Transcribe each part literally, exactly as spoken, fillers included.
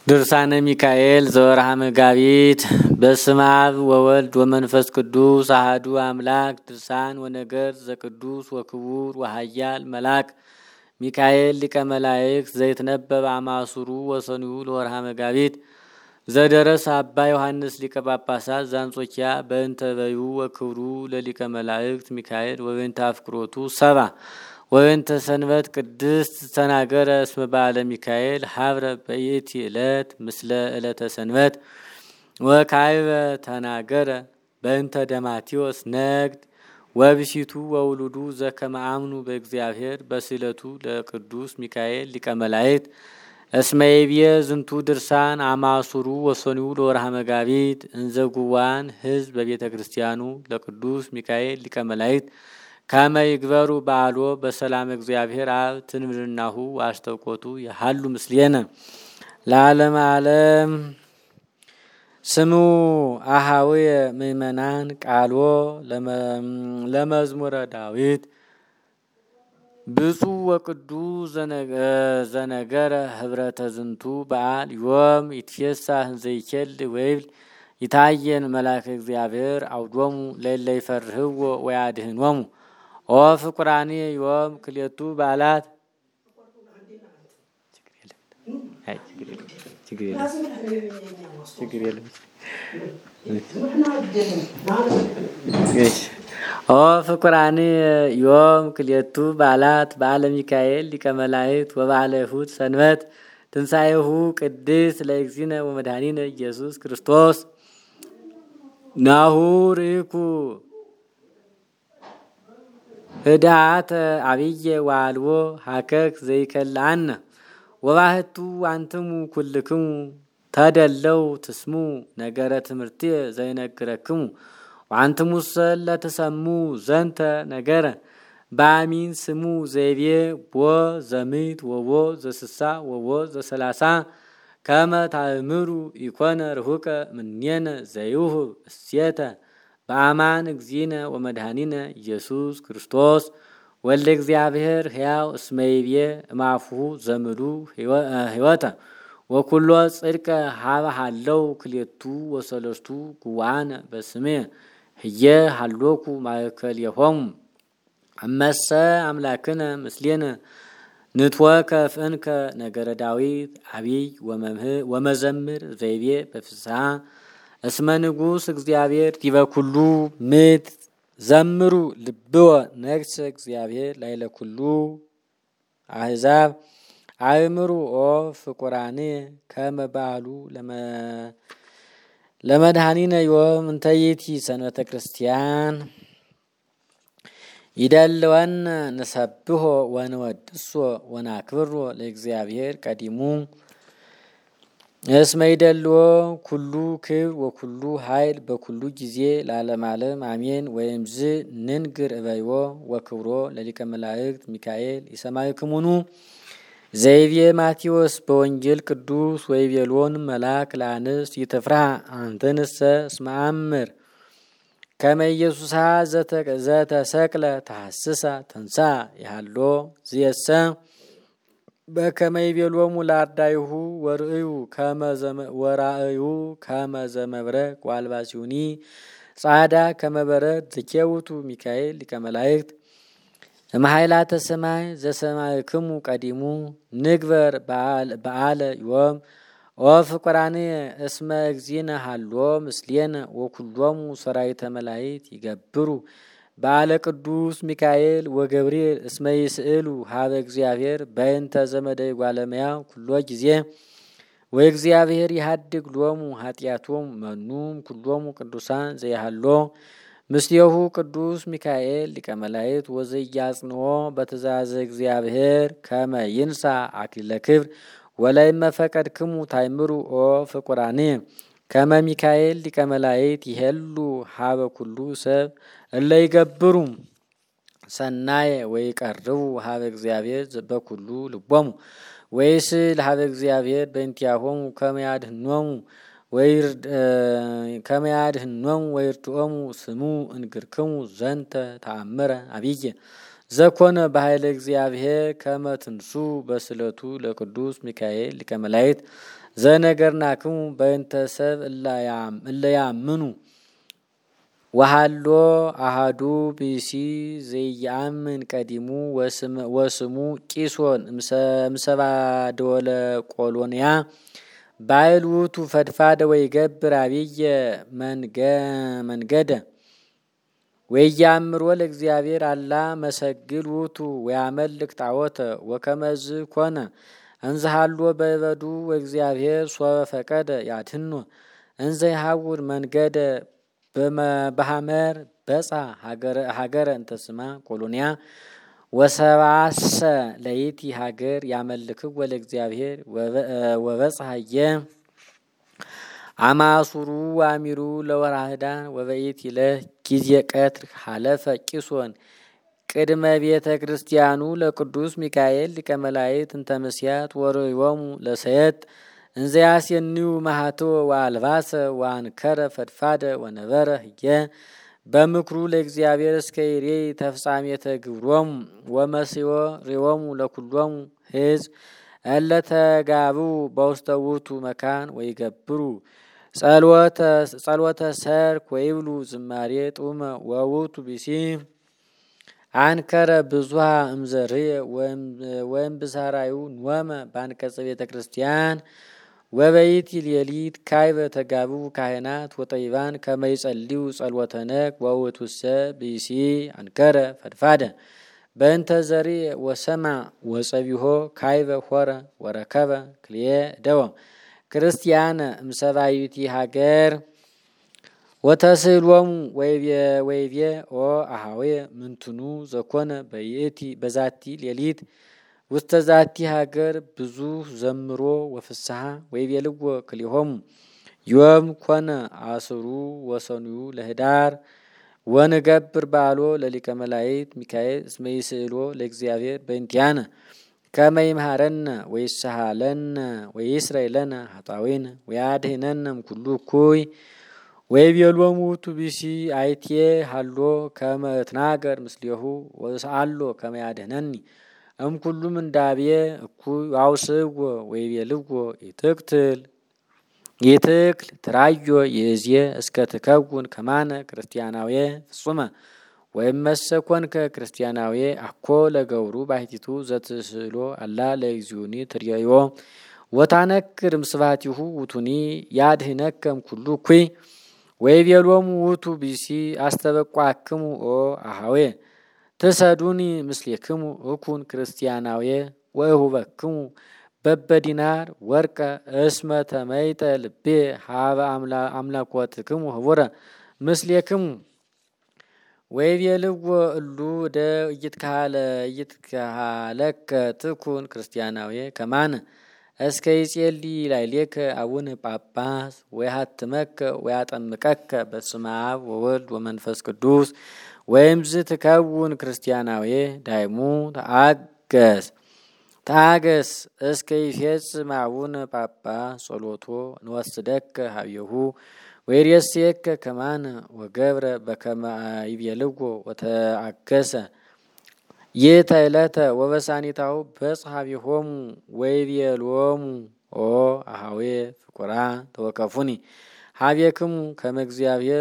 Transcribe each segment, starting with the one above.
ድርሳነ ሚካኤል ዘወርሃ መጋቢት። በስመ አብ ወወልድ ወመንፈስ ቅዱስ አሐዱ አምላክ። ድርሳን ወነገር ዘቅዱስ ወክቡር ወኃያል መልአክ ሚካኤል ሊቀ መላእክት ዘይትነበብ አማሱሩ ወሰኒዩ ለወርሃ መጋቢት። ዘደረሰ አባ ዮሐንስ ሊቀ ጳጳሳት ዘአንጾኪያ በእንተ በዩ ወክብሩ ለሊቀ መላእክት ሚካኤል ወበእንተ አፍቅሮቱ ሰባ ወእንተ ሰንበት ቅድስት ተናገረ እስመ በዓለ ሚካኤል ሀብረ በይእቲ ዕለት ምስለ ዕለተ ሰንበት ወካዕበ ተናገረ በእንተ ደማቴዎስ ነግድ ወብሲቱ ወውሉዱ ዘከመ አምኑ በእግዚአብሔር በስእለቱ ለቅዱስ ሚካኤል ሊቀ መላእክት እስመ ይብየ ዝንቱ ድርሳን አማሱሩ ወሰኒዩ ለወርሃ መጋቢት እንዘ ጉባን ሕዝብ በቤተ ክርስቲያኑ ለቅዱስ ሚካኤል ሊቀ መላእክት ካመ ይግበሩ በዓሎ በሰላም እግዚአብሔር አብ ትንብርናሁ አስተውቆቱ ያሃሉ ምስሌነ ለዓለም ዓለም። ስሙ አሃውየ ምእመናን ቃልዎ ለመዝሙረ ዳዊት ብፁዕ ወቅዱስ ዘነገረ ህብረተ ዝንቱ በዓል ዮም ይትፌሳህ ዘይኬል ወይብል ይታየን መልአከ እግዚአብሔር አውዶሙ ለእለ ይፈርህዎ ወያድኅኖሙ ኦ ፍቁራኒ ዮም ክልኤቱ በዓላት ኦ ፍቁራኒ ዮም ክልኤቱ በዓላት በዓለ ሚካኤል ሊቀ መላእክት ወበዓለ እሁድ ሰንበት ትንሣኤሁ ቅድስት ለእግዚእነ ወመድኃኒነ ኢየሱስ ክርስቶስ። ናሁ ርኢኩ ህድአተ አብየ ወአልቦ ሀከክ ዘይከልአነ ወባህቱ አንትሙ ኩልክሙ ተደለው ትስሙ ነገረ ትምህርትየ ዘይነግረክሙ ወአንትሙሰ ለትሰሙ ዘንተ ነገረ በአሚን ስሙ ዘይቤ ቦ ዘምዕት ወቦ ዘስሳ ወቦ ዘሰላሳ ከመ ታእምሩ ኢኮነ ርሁቀ እምኔነ ዘይውህብ እሴተ በአማን እግዚእነ ወመድኃኒነ ኢየሱስ ክርስቶስ ወልደ እግዚአብሔር ሕያው እስመ ይብየ እማፉሁ ዘምዱ ሕይወተ ወኩሎ ጽድቀ ሀበ ሃለው ክልኤቱ ወሰለስቱ ጉባኤነ በስሜ ህየ ሃሎኩ ማእከሌሆሙ እመሰ አምላክነ ምስሌነ ንትወከፍ እንከ ነገረ ዳዊት አቢይ ወመዘምር ዘይቤ በፍስሐ እስመ ንጉሥ እግዚአብሔር ዲበ ኩሉ ምድር ዘምሩ ልብወ ነግሰ እግዚአብሔር ላዕለ ኩሉ አሕዛብ አእምሩ ኦ ፍቁራኔ ከመ በዓሉ ለመድኃኒነ ዮም እንተ ይእቲ ሰንበተ ክርስቲያን ይደልወነ ንሰብሖ ወንወድሶ ወናክብሮ ለእግዚአብሔር ቀዲሙ እስመ ይደልዎ ኩሉ ክብር ወኩሉ ኃይል በኩሉ ጊዜ ለዓለመ ዓለም አሜን። ወይምዝ ንንግር እበይዎ ወክብሮ ለሊቀ መላእክት ሚካኤል ይሰማዕክሙኑ ዘይቤ ማቴዎስ በወንጌል ቅዱስ ወይቤሎን መልአክ ለአንስት ይትፍራ አንትንሰ እስመ አምር ከመ ኢየሱሳ ዘተሰቅለ ተሐስሳ ተንሳ ያሃሎ ዝየሰ በከመ ይቤሎሙ ለአርዳኢሁ ወርእዩ ወራእዩ ከመ ዘመብረቅ ወአልባሲሁኒ ጻዕዳ ከመ በረድ ዝኬውቱ ሚካኤል ሊቀ መላእክት እምኃይላተ ሰማይ ዘሰማዕክሙ ቀዲሙ ንግበር በዓለ ዮም ኦ ፍቁራኔ እስመ እግዚእነ ሃሎ ምስሌነ ወኩሎሙ ሰራዊተ መላእክት ይገብሩ በዓለ ቅዱስ ሚካኤል ወገብርኤል እስመ ይስእሉ ሀበ እግዚአብሔር በእንተ ዘመደ እጓለ እመሕያው ኩሎ ጊዜ ወእግዚአብሔር ይሃድግ ሎሙ ኃጢአቶሙ መኑም ኩሎሙ ቅዱሳን ዘይሃሎ ምስሌሁ ቅዱስ ሚካኤል ሊቀ መላእክት ወዘያጽንኦ በትእዛዘ እግዚአብሔር ከመ ይንሣ አክሊለ ክብር ወለእመ ፈቀድክሙ ታእምሩ ኦ ፍቁራኔ ከመ ሚካኤል ሊቀ መላእክት ይሄሉ ሀበ ኩሉ ሰብ እለ ይገብሩ ሰናየ ወይቀርቡ ሀበ እግዚአብሔር በኩሉ ልቦሙ ወይስል ሀበ እግዚአብሔር በእንቲአሆሙ ከመ ያድኅኖሙ ከመ ያድኅኖሙ ወይርትዖሙ ስሙ እንግርክሙ ዘንተ ተአምረ አብየ ዘኮነ በኃይለ እግዚአብሔር ከመ ትንሱ በስእለቱ ለቅዱስ ሚካኤል ሊቀ መላእክት ዘነገርናክሙ በእንተ ሰብ እለያምኑ ወሃሎ አሃዱ ብእሲ ዘይአምን ቀዲሙ ወስሙ ቂሶን እምሰባ ደወለ ቆሎንያ ባይል ውእቱ ፈድፋደ ወይገብር አብየ መንገደ ወያምሮ ለእግዚአብሔር አላ መሰግል ውእቱ ወያመልክ ጣዖተ ወከመዝ ኮነ እንዘሃሎ በበዱ ወእግዚአብሔር ሶበ ፈቀደ ያድህኖ እንዘ ይሐውር መንገደ በሐመር በጻ ሀገረ እንተስማ ቆሎንያ ወሰባሰ ለይቲ ሀገር ያመልክው ወለእግዚአብሔር ወበጽሐየ አማሱሩ አሚሩ ለወራህዳን ወበይቲ ለጊዜ ቀትር ሐለፈ ቂሶን ቅድመ ቤተ ክርስቲያኑ ለቅዱስ ሚካኤል ሊቀ መላእክት እንተ ምስያት ወርዮሙ ለሰየት እንዘያስየኒው ማህቶ ወአልባሰ ወአንከረ ፈድፋደ ወነበረ ህየ በምክሩ ለእግዚአብሔር እስከ ይሬ ተፍጻሜተ ግብሮሙ ወመስዮ ሪዮሙ ለኩሎሙ ሕዝብ እለተጋቡ በውስተ ውእቱ መካን ወይገብሩ ጸሎተ ሰርክ ወይብሉ ዝማሬ ጡመ ወውእቱ ብእሲ አንከረ ብዙሃ እምዘርየ ወይም ብሳራዩ ኖመ በአንቀጸ ቤተ ክርስቲያን ወበይቲ ሌሊት ካይበ ተጋቡ ካህናት ወጠይባን ከመይጸልዩ ጸሎተ ነግ ወውእቱሰ ብእሲ አንከረ ፈድፋደ በእንተ ዘርየ ወሰማ ወጸቢሆ ካይበ ሆረ ወረከበ ክልኤ ደወ ክርስቲያነ እምሰባይቲ ሀገር ወተስእሎሙ ወይቤ ኦ አሃዌ ምንትኑ ዘኮነ በይእቲ በዛቲ ሌሊት ውስተ ዛቲ ሀገር ብዙ ዘምሮ ወፍስሐ ወይቤልዎ ክልኤሆሙ ዮም ኮነ አስሩ ወሰኑዩ ለህዳር ወንገብር በዓሎ ለሊቀ መላእክት ሚካኤል እስመ ይስእሎ ለእግዚአብሔር በእንቲአነ ከመ ይምሃረነ ወይስሐለነ ወይስረይ ለነ ኃጣውኢነ ወያድኅነነ እምኩሉ እኩይ ወይቤሎሙ ውእቱ ብእሲ አይቴ ሃሎ ከመ እትናገር ምስሌሁ ወሰአሎ ከመ ያድኅነኒ እምኩሉ ምንዳቤ እኩይ አውስዎ ወይቤልዎ ይትክትል ይትክል ትራዮ ይእዜ እስከ ትከውን ከማነ ክርስቲያናዊ ፍጹመ ወይመሰ ኮንከ ክርስቲያናዊ አኮ ለገብሩ ባሕቲቱ ዘትስእሎ አላ ለእግዚኡኒ ትርዮ ወታነክር ምስባቲሁ ውቱኒ ያድኅነከ እምኩሉ እኩይ ወይቤሎሙ ውእቱ ብእሲ አስተበቋክሙ ኦ አሃዌ ትሰዱኒ ምስሌክሙ እኩን ክርስቲያናዊ ወእሁበክሙ በበዲናር ወርቀ እስመ ተመይጠ ልቤ ሀበ አምላኮትክሙ ህቡረ ምስሌክሙ ወይቤልዎ እሉ እደ እይትካለከ ትኩን ክርስቲያናዊ ከማነ እስከ ይጼሊ ላዕሌከ አቡነ ጳጳስ ወይሃትመከ ወያጠምቀከ በስመ አብ ወወልድ ወመንፈስ ቅዱስ ወይምዝ ትከውን ክርስቲያናዊ ዳይሙ ተአገስ ታገስ እስከ ይፌጽም አቡነ ጳጳስ ጸሎቶ ንወስደከ ሀብየሁ ወይሬስየከ ከማነ ወገብረ በከመ ይቤልዎ ወተአገሰ ይእተ ዕለተ ወበሳኒታሁ በጽሐቢሆሙ ወይቤሎሙ ኦ አሃዌ ፍቁራን ተወከፉኒ ሀቤክሙ ከመ እግዚአብሔር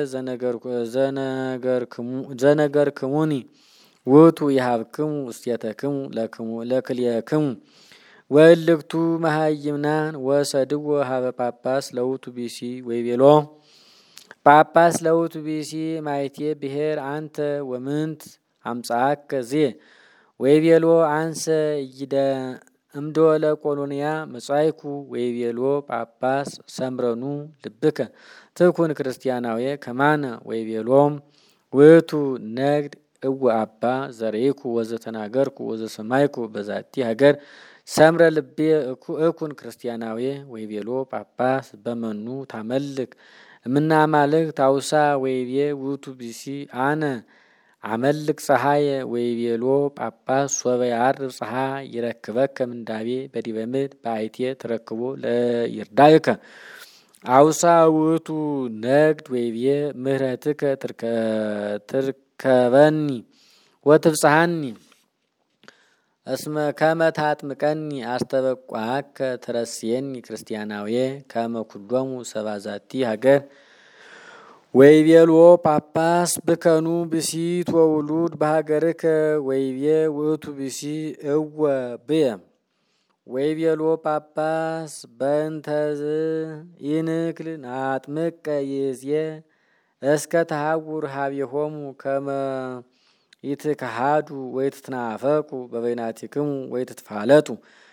ዘነገርክሙኒ ውእቱ ይሃብክሙ እስቴተክሙ ለክልኤክሙ ወእልክቱ መሃይምናን ወሰድዎ ሀበ ጳጳስ ለውእቱ ብእሲ ወይቤሎ ጳጳስ ለውእቱ ብእሲ ማይቴ ብሔር አንተ ወምንት አምጻአከ ዜ ወይቤሎ አንሰ ይደ እምዶለ ቆሎንያ መጻይኩ ወይቤሎ ጳጳስ ሰምረኑ ልብከ ትኩን ክርስቲያናዊ ከማነ ወይቤሎም ውእቱ ነግድ እወ አባ ዘርኢኩ ወዘተናገርኩ ወዘሰማይኩ በዛቲ ሀገር ሰምረ ልቤ እኩን ክርስቲያናዊ ወይቤሎ ጳጳስ በመኑ ታመልክ እምናማልክ ታውሳ ወይቤ ውእቱ ብእሲ አነ አመልክ ፀሐየ ወይቤሎ ጳጳስ ሶበ ያርብ ፀሐይ ይረክበከ ምንዳቤ በዲበ ምድር በአይቴ ተረክቦ ለይርዳእከ አውሳ ውእቱ ነግድ ወይቤ ምህረትከ ትርከበኒ ወትፍጽሐኒ እስመ ከመ ታጥምቀኒ አስተበቋከ ትረስየኒ ክርስቲያናዊ ከመ ኩሎሙ ሰባዛቲ ሀገር ወይቤልዎ ጳጳስ ብከኑ ብሲት ወውሉድ በሀገርከ ወይቤ ውእቱ ብሲ እወ ብየ ወይቤልዎ ጳጳስ በእንተዝ ይንክል ናጥምቀ ይእዜ እስከ ተሃውር ሀቤሆሙ ከመ ይትከሃዱ ወይትትናፈቁ በበይናቲክሙ ወይትትፋለጡ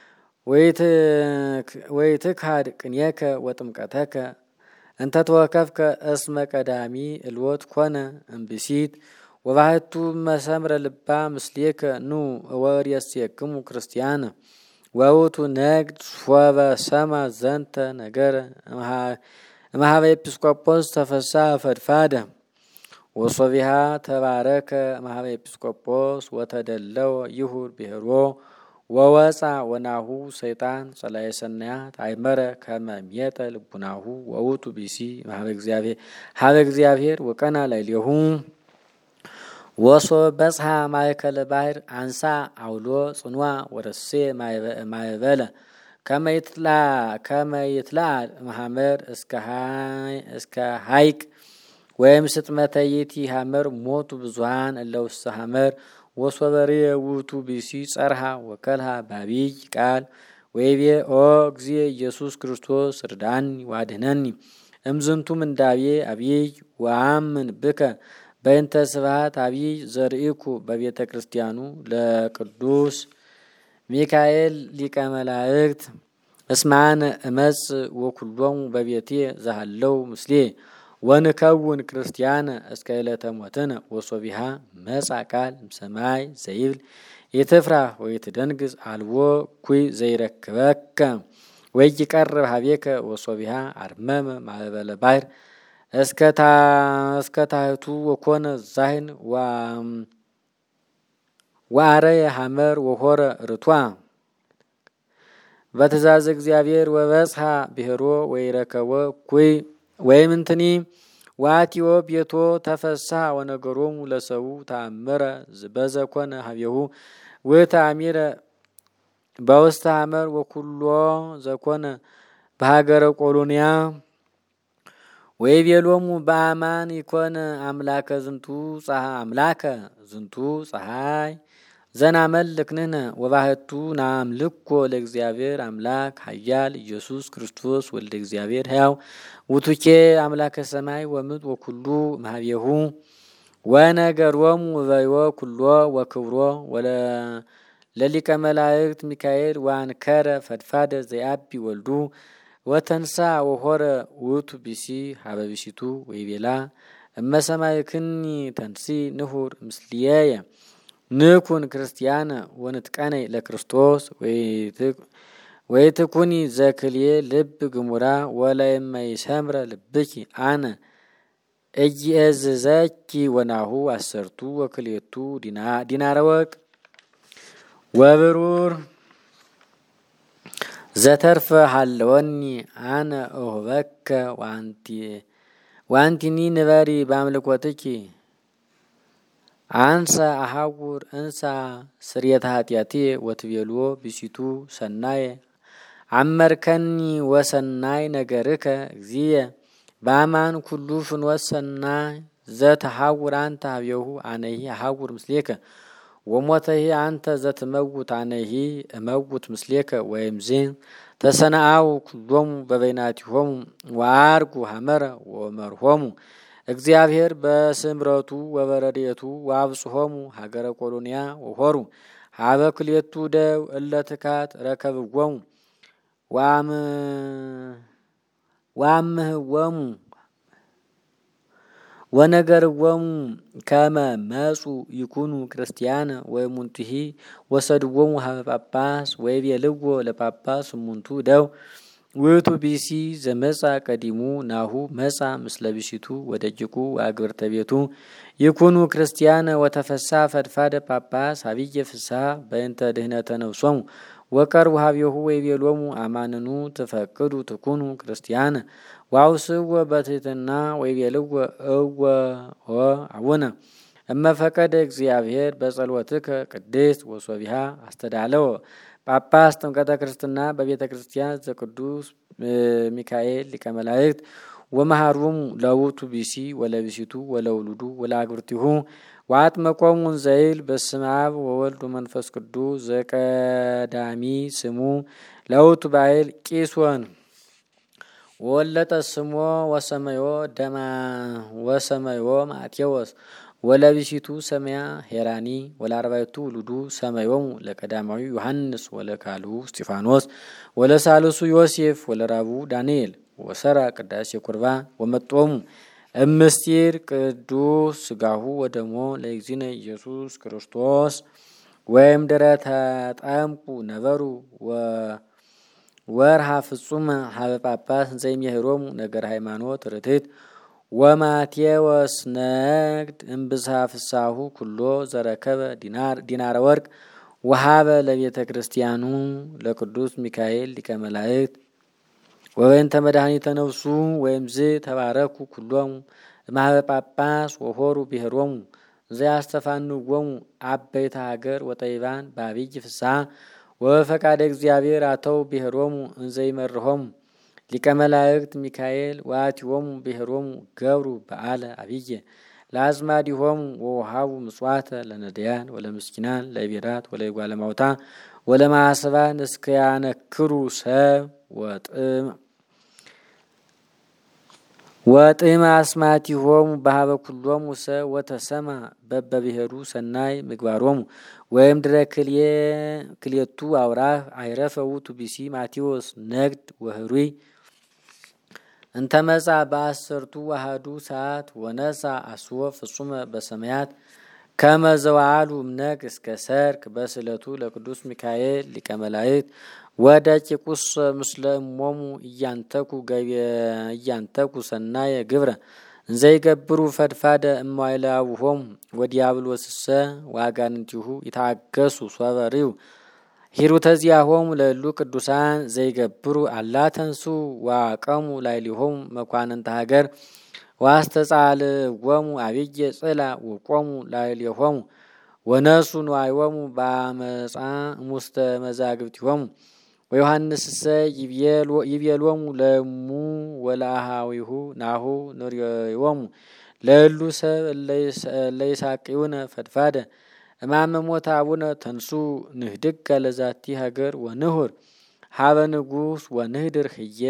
ወይትክሃድ ቅኔከ ወጥምቀተከ እንተ ተወከፍከ እስመ ቀዳሚ እልወት ኮነ እምብሲት ወባህቱ መሰምረ ልባ ምስሌከ ኑ ወርእየስየክሙ ክርስቲያነ ወውቱ ነግድ ሶበ ሰማ ዘንተ ነገረ እምኀበ ኤጲስቆጶስ ተፈሳ ፈድፋደ ወሶቢሃ ተባረከ እምኀበ ኤጲስቆጶስ ወተደለወ ይሁር ብሔሮ ወወፃ ወናሁ ሰይጣን ጸላኤ ሰናያት አይመረ ከመ ሜጠ ልቡናሁ ወውቱ ቢሲ እምኀበ እግዚአብሔር ሀበ እግዚአብሔር ወቀና ላዕሌሁ ወሶበ በጽሐ ማእከለ ባሕር አንሳ አውሎ ጽኑዓ ወረሴ ማእበለ ከመ ይትለዓል እምሐመር እስከ ሐይቅ ወይም ስጥመተ ይእቲ ሐመር ሞቱ ብዙኃን እለ ውስተ ሐመር ወሶበ ርእየ ውእቱ ብእሲ ጸርሐ ወከልሃ በዐቢይ ቃል ወይቤ ኦ እግዚእ ኢየሱስ ክርስቶስ ርዳኒ ወአድኅነኒ እምዝንቱ ምንዳቤ ዐቢይ ወአምን ብከ በእንተ ስብሐት ዐቢይ ዘርኢኩ በቤተ ክርስቲያኑ ለቅዱስ ሚካኤል ሊቀ መላእክት እስመ አነ እመጽእ ወኩሎሙ በቤቴ ዘሃለው ምስሌ ወንከውን ክርስቲያነ እስከ ዕለተ ሞትነ ወሶቢሃ መጻ ቃል እምሰማይ ዘይብል ኢትፍራህ ወኢትደንግጽ አልቦ እኩይ ዘይረክበከ ወይቀርብ ሀቤከ ወሶቢሃ አርመመ ማእበለ ባሕር እስከ ታሕቱ ወኮነ ዛህን ወአረየ ሐመር ወሆረ ርቱዐ በትእዛዝ እግዚአብሔር ወበጽሐ ብሔሮ ወይረከቦ እኩይ ወይምንትኒ ወአትዮ ቤቶ ተፈስሐ ወነገሮሙ ለሰቡ ተአምረ በዘኮነ ሀቤሁ ወተአሚረ በውስተ ሐመር ወኩሎ ዘኮነ በሀገረ ቆሎንያ ወይቤሎሙ በአማን ይኮነ አምላከ ዝንቱ ፀሐይ አምላከ ዝንቱ ፀሐይ ዘናመልክ ንሕነ ወባህቱ ናምልኮ ለእግዚአብሔር አምላክ ኃያል ኢየሱስ ክርስቶስ ወልደ እግዚአብሔር ሕያው ውቱኬ አምላከ ሰማይ ወምድር ወኩሉ እምኀቤሁ ወነገሮሙ ወበዮ ኩሎ ወክብሮ ለሊቀ መላእክት ሚካኤል ወአንከረ ፈድፋደ ዘየአቢ ወልዱ ወተንሳ ወሆረ ውእቱ ብእሲ ሀበ ብእሲቱ ወይቤላ እመ ሰማዕክኒ ተንሲ ንሁር ምስልየየ ንኩን ክርስቲያነ ወንትቀነይ ለክርስቶስ ወይትኩኒ ዘክልየ ልብ ግሙራ ወለእመይሰምረ ልብኪ አነ እይእዝዘኪ ወናሁ አሰርቱ ወክልኤቱ ዲናረ ወርቅ ወብሩር ዘተርፈ ሀለወኒ አነ እሁበከ ወአንቲኒ ንበሪ በአምልኮትኪ አንሰ አሐውር እንሳ ስርየተ ኃጢአቴ ወትቤልዎ ብእሲቱ ሰናየ አመርከኒ ወሰናይ ነገርከ እግዚእየ በአማን ኩሉ ፍኖት ሰናይ ዘተሐውር አንተ ሀቤሁ አነሂ አሐውር ምስሌከ ወሞተሂ አንተ ዘትመውት አነሂ እመውት ምስሌከ ወይምዝ ተሰናአው ኩሎሙ በበይናቲሆሙ ወአርጉ ሐመረ ወመርሆሙ እግዚአብሔር በስምረቱ ወበረድኤቱ ወአብጽሖሙ ሀገረ ቆሎንያ ወሆሩ ሀበ ክልኤቱ ደው እለ ትካት ረከብዎሙ ወአምህዎሙ ወነገርዎሙ ከመ መጹ ይኩኑ ክርስቲያነ ወእሙንቱሂ ወሰድዎሙ ሀበ ጳጳስ ወይቤልዎ ለጳጳስ እሙንቱ ደው ውእቱ ብእሲ ዘመጻ ቀዲሙ ናሁ መጻ ምስለ ብእሲቱ ወደጅቁ ወአግብርተ ቤቱ ይኩኑ ክርስቲያነ ወተፈስሐ ፈድፋደ ጳጳስ ዐቢየ ፍስሐ በእንተ ድኅነተ ነፍሶሙ ወቀርቡ ሀቤሁ ወይቤሎሙ አማንኑ ትፈቅዱ ትኩኑ ክርስቲያነ ወአውስዎ በትሕትና ወይቤልዎ እወ አቡነ እመፈቀደ እግዚአብሔር በጸሎትከ ቅድስት ወሶቢሃ አስተዳለወ ጳጳስ ጥምቀተ ክርስትና በቤተ ክርስቲያን ዘቅዱስ ሚካኤል ሊቀ መላእክት ወመሃሩም ለውቱ ቢሲ ወለቢሲቱ ወለውሉዱ ወለአግብርቲሁ ወአጥመቆሙ ዘይል በስመ አብ ወወልድ ወመንፈስ ቅዱስ ዘቀዳሚ ስሙ ለውቱ ባይል ቂሶን ወለጠ ስሞ ወሰመዮ ደማ ወሰመዮ ማቴዎስ ወለቢሲቱ ሰማያ ሄራኒ ወለአርባዕቱ ውሉዱ ሰመዮሙ ለቀዳማዊ ዮሐንስ ወለካልኡ እስጢፋኖስ ወለሳልሱ ዮሴፍ ወለራቡ ዳንኤል ወሰራ ቅዳሴ ቁርባን ወመጦሙ እምስጢር ቅዱስ ስጋሁ ወደሞ ለእግዚእነ ኢየሱስ ክርስቶስ ወይም ድረ ተጠምቁ ነበሩ ወርሃ ፍጹም ሀበ ጳጳስ ዘይምህሮሙ ነገር ሃይማኖት ርትዕት ወማቴዎስ ነግድ እምብዝሃ ፍሳሁ ኩሎ ዘረከበ ዲናረ ወርቅ ወሃበ ለቤተ ክርስቲያኑ ለቅዱስ ሚካኤል ሊቀ መላእክት ወበእንተ መድኃኒተ ነፍሱ ወይም ዝ ተባረኩ ኩሎሙ እምኀበ ጳጳስ ወሆሩ ብሔሮሙ ዘያስተፋንዎሙ አበይተ ሀገር ወጠቢባን በአብይ ፍስሐ ወፈቃደ እግዚአብሔር አተው ብሔሮሙ እንዘይመርሆሙ ሊቀ መላእክት ሚካኤል ወአቲሆሙ ብሔሮሙ ገብሩ በዓለ አብየ ለአዝማዲሆሙ ወውሃቡ ምጽዋተ ለነዳያን ወለምስኪናን ለቢራት ወለጓለማውታ ወለማሰባን እስከያነክሩ ሰብ ወጥም ወጥም አስማቲሆሙ በሀበ ኩሎሙ ሰብ ወተሰማ በበብሔሩ ሰናይ ምግባሮሙ ወይም ድረ ክልየ ክልየቱ አውራህ አይረፈ ውእቱ ቢሲ ማቴዎስ ነግድ ወህሩይ እንተመጻ በአሰርቱ አሐዱ ሰዓት ወነሳ አስወ ፍጹመ በሰማያት ከመ ዘወአሉ እምነግ እስከ ሰርክ በስለቱ ለቅዱስ ሚካኤል ሊቀ መላእክት ወደቂቁስ ምስለ እሞሙ እያንተኩ እያንተኩ ሰናየ ግብረ እንዘይገብሩ ፈድፋደ እማይለ አቡሆሙ ወዲያብሎስሰ ወአጋንንቲሁ ይታገሱ ሶበሪው ሂሩተ ዚአሆሙ ለእሉ ቅዱሳን ዘይገብሩ አላ ተንሱ ወአቀሙ ላዕሌሆሙ መኳንንተ ሀገር ወአስተጻልዎሙ አብየ ጽላ ወቆሙ ላዕሌሆሙ ወነሱ ንዋዮሙ በአመፃ ሙስተ መዛግብቲሆሙ ወዮሐንስሰ ይቤሎሙ ለእሙ ወለአሃዊሁ ናሁ ንርእዮሙ ለእሉ ሰብ እለይሳቅዩነ ፈድፋደ እማመ ሞተ አቡነ ተንሱ ንህድግ ለዛቲ ሀገር ወንሁር ሀበ ንጉስ ወንህድር ህየ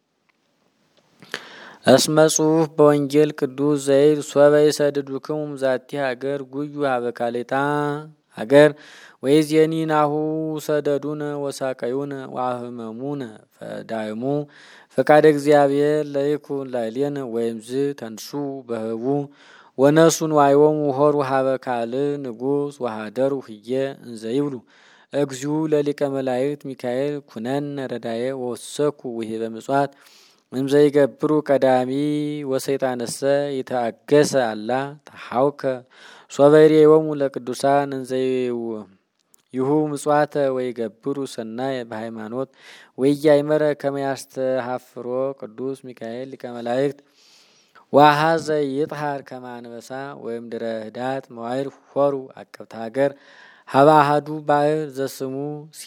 እስመ ጽሑፍ በወንጌል ቅዱስ ዘይድ ሶበ ይሰድዱክሙ ዛቲ ሀገር ጉዩ ሀበ ካሌታ ሀገር ወይዜኒ ናሁ ሰደዱነ ወሳቀዩነ ወአህመሙነ ፈዳይሙ ፈቃደ እግዚአብሔር ለይኩን ላዕሌነ ወይምዝ ተንሱ በህቡ ወነሱን ዋይወሙ ሆሩ ሀበ ካልእ ንጉስ ወሃደሩ ህየ እንዘይብሉ እግዚኡ ለሊቀ መላእክት ሚካኤል ኩነነ ረዳየ ወሰኩ ውሂበ ምጽዋት እንዘይገብሩ ቀዳሚ ወሰይጣንሰ ይታገሰ አላ ተሐውከ ሶበሬዎሙ ለቅዱሳን እንዘይው ይሁ ምጽዋተ ወይገብሩ ሰናየ በሃይማኖት ወያይመረ ከመ ያስተሐፍሮ ቅዱስ ሚካኤል ሊቀ መላእክት ወሀዘ ይጥሃር ከመ አንበሳ ወይም ድረ ህዳት መዋዕል ሆሩ አቀብተ ሀገር ሀበ አሐዱ ባሕር ዘስሙ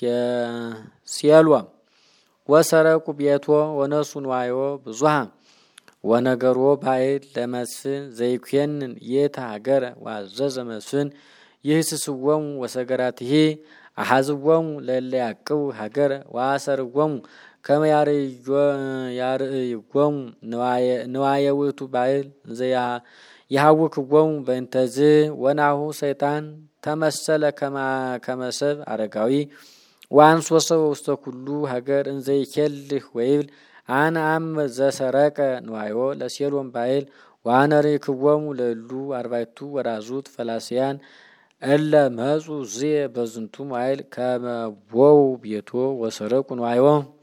ሲያልዋም ወሰረቁ ቤቶ ወነሱን ዋዮ ብዙሃ ወነገሮ ባዕድ ለመስፍን ዘይኩንን የተ ሀገረ ዋዘዘ መስፍን ይህስስዎሙ ወሰገራትሂ አሐዝዎሙ ለእለ ያቅቡ ሀገረ ወአሰርዎሙ ከመ ያርእይዎሙ ንዋየ ውእቱ ባዕድ ዘያሐውክዎሙ በእንተዝ ወናሁ ሰይጣን ተመሰለ ከመ ሰብእ አረጋዊ ወአንሶሰ ውስተ ኩሉ ሀገር እንዘይኬልህ ወይብል አነ አመ ዘሰረቀ ንዋዮ ለሴሎም ባዕድ ወአነ ርኢክዎሙ ለእሉ አርባዕቱ ወራዙት ፈላስያን እለ መጹ ዝየ በዝንቱ መዋዕል ከመ ቦኡ ቤቶ ወሰረቁ ንዋዮ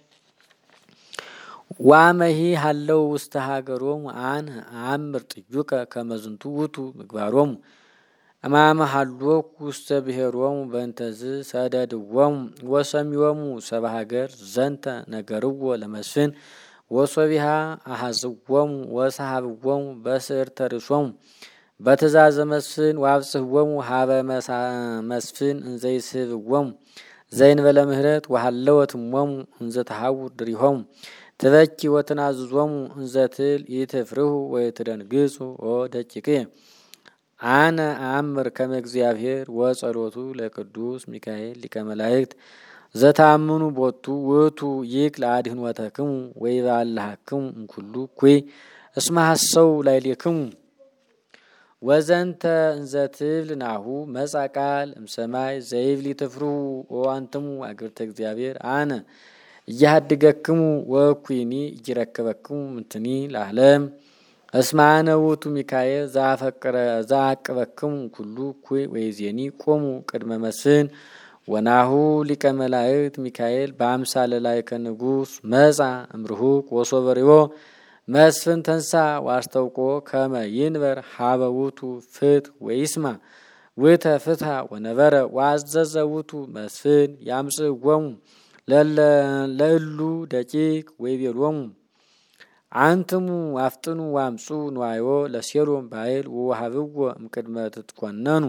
ዋመሂ ሀለው ውስተ ሀገሮሙ አነ አምር ጥዩቀ ከመ ዝንቱ ውእቱ ምግባሮሙ እማመ ሀሎኩ ውስተ ብሔሮሙ በእንተዝ ሰደድዎሙ ወሰሚዎሙ ሰብአ ሀገር ዘንተ ነገርዎ ለመስፍን ወሶቢሃ አሐዝዎሙ ወሰሃብዎሙ በስዕርተ ርእሶሙ በትእዛዘ መስፍን ዋብጽሕዎሙ ሀበ መስፍን እንዘይስሕብዎሙ ዘእንበለ ምህረት ወሃለወት እሞሙ እንዘ ተሐውር ድሪሆሙ ትበኪ ወትናዝዞሙ እንዘ ትብል ኢትፍርሁ ወይትደንግጹ ኦ ደቂቅየ አነ አእምር ከመ እግዚአብሔር ወጸሎቱ ለቅዱስ ሚካኤል ሊቀ መላእክት ዘታምኑ ቦቱ ውእቱ ይክል አድኅኖተክሙ ወይባልሐክሙ እምኩሉ እኩይ እስመ ሐሰው ላዕሌክሙ ወዘንተ እንዘ ትብል ናሁ መጻ ቃል እምሰማይ ዘይብል ኢትፍርሁ ኦ አንትሙ አግብርተ እግዚአብሔር አነ እያሃድገክሙ ወእኩይኒ እይረክበክሙ ምንትኒ ለዓለም እስመ አነ ውእቱ ሚካኤል ዘአፈቅረ ዘአቅበክሙ ኩሉ እኩይ ወይዜኒ ቆሙ ቅድመ መስፍን ወናሁ ሊቀ መላእክት ሚካኤል በአምሳለ ላዕከ ንጉሥ መጻ እምርሁቅ ወሶበሪዎ መስፍን ተንሳ ዋስተውቆ ከመ ይንበር ሀበ ውእቱ ፍትሕ ወይስማ ውእተ ፍትሐ ወነበረ ወአዘዘ ውእቱ መስፍን ያምጽእዎሙ ለእሉ ደቂቅ ወይቤሎሙ አንትሙ አፍጥኑ ዋምጹ ንዋዮ ለሴሎም ባይል ወወሃብዎ እምቅድመ ትትኮነኑ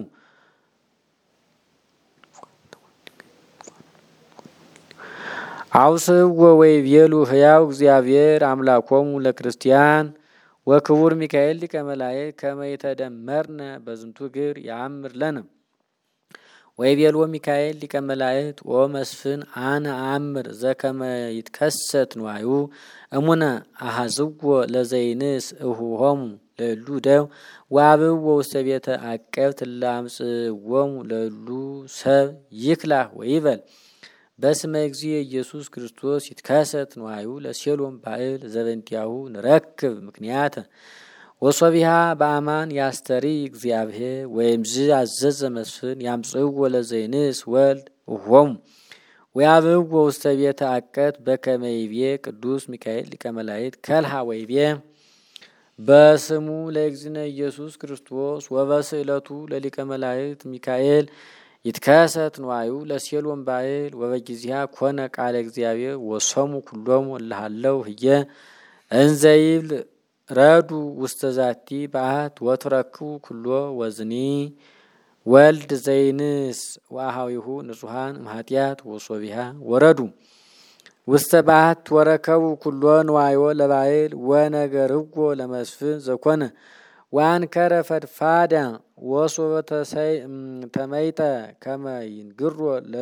አውስሕዎ ወይቤሉ ሕያው እግዚአብሔር አምላኮሙ ለክርስቲያን ወክቡር ሚካኤል ሊቀ መላእክት ከመ ይተደመርነ በዝንቱ ግብር ያአምር ለነ ወይቤልዎ ሚካኤል ሊቀ መላእክት ኦ መስፍን አነ አእምር ዘከመ ይትከሰት ንዋዩ እሙነ አሐዝዎ ለዘይንስ እሁሆሙ ለእሉ ደው ወአብዎ ውስተ ቤተ አቀብት ላምጽእዎሙ ለእሉ ሰብ ይክላህ ወይበል በስመ እግዚእ ኢየሱስ ክርስቶስ ይትከሰት ንዋዩ ለሴሎም ባዕል ዘበንቲያሁ ንረክብ ምክንያተ ወሶቢሃ በአማን ያስተሪ እግዚአብሔር ወይምዝ አዘዘ መስፍን ያምጽእዎ ለዘይንስ ወልድ እሆሙ ወያብዎ ውስተ ቤተ አቀት በከመ ይቤ ቅዱስ ሚካኤል ሊቀ መላእክት ከልሃ ወይቤ በስሙ ለእግዚእነ ኢየሱስ ክርስቶስ ወበስእለቱ ለሊቀ መላእክት ሚካኤል ይትከሰት ንዋዩ ለሴሎም ባዕል ወበጊዜሃ ኮነ ቃለ እግዚአብሔር ወሰሙ ኩሎሙ እልሃለው ህየ እንዘይብል ረዱ ውስተ ዛቲ በአት ወትረክቡ ኩሎ ወዝኒ ወልድ ዘይንስ ወአሃዊሁ ንጹሐን እምኃጢአት ወሶቢሃ ወረዱ ውስተ በአት ወረከቡ ኩሎ ንዋዮ ለባዕል ወነገርዎ ለመስፍን ዘኮነ ወአንከረ ፈድፋዳ ወሶበ ተመይጠ ከመ ይንግሮ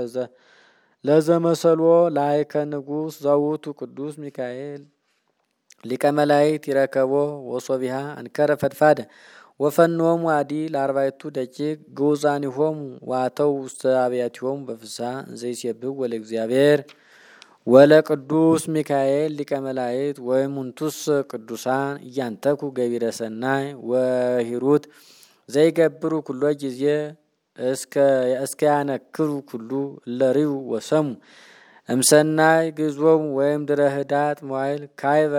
ለዘመሰልዎ ላዕከ ንጉሥ ዘውቱ ቅዱስ ሚካኤል ሊቀ መላእክት ይረከቦ ወሶቢሃ አንከረ ፈድፋደ ወፈኖሙ አዲ ለአርባዕቱ ደቂቅ ግዑዛኒሆሙ ዋተው ውስተ አብያቲሆሙ በፍስሐ እንዘይሴብሕዎ ለእግዚአብሔር ወለቅዱስ ሚካኤል ሊቀ መላእክት ወእሙንቱስ ቅዱሳን እያንተኩ ገቢረ ሰናይ ወሂሩት ዘይገብሩ ኩሎ ጊዜ እስከ ያነክሩ ኩሉ እለሪው ወሰሙ እምሰናይ ግዞሙ ወይም ድረ ህዳት መዋይል ካይበ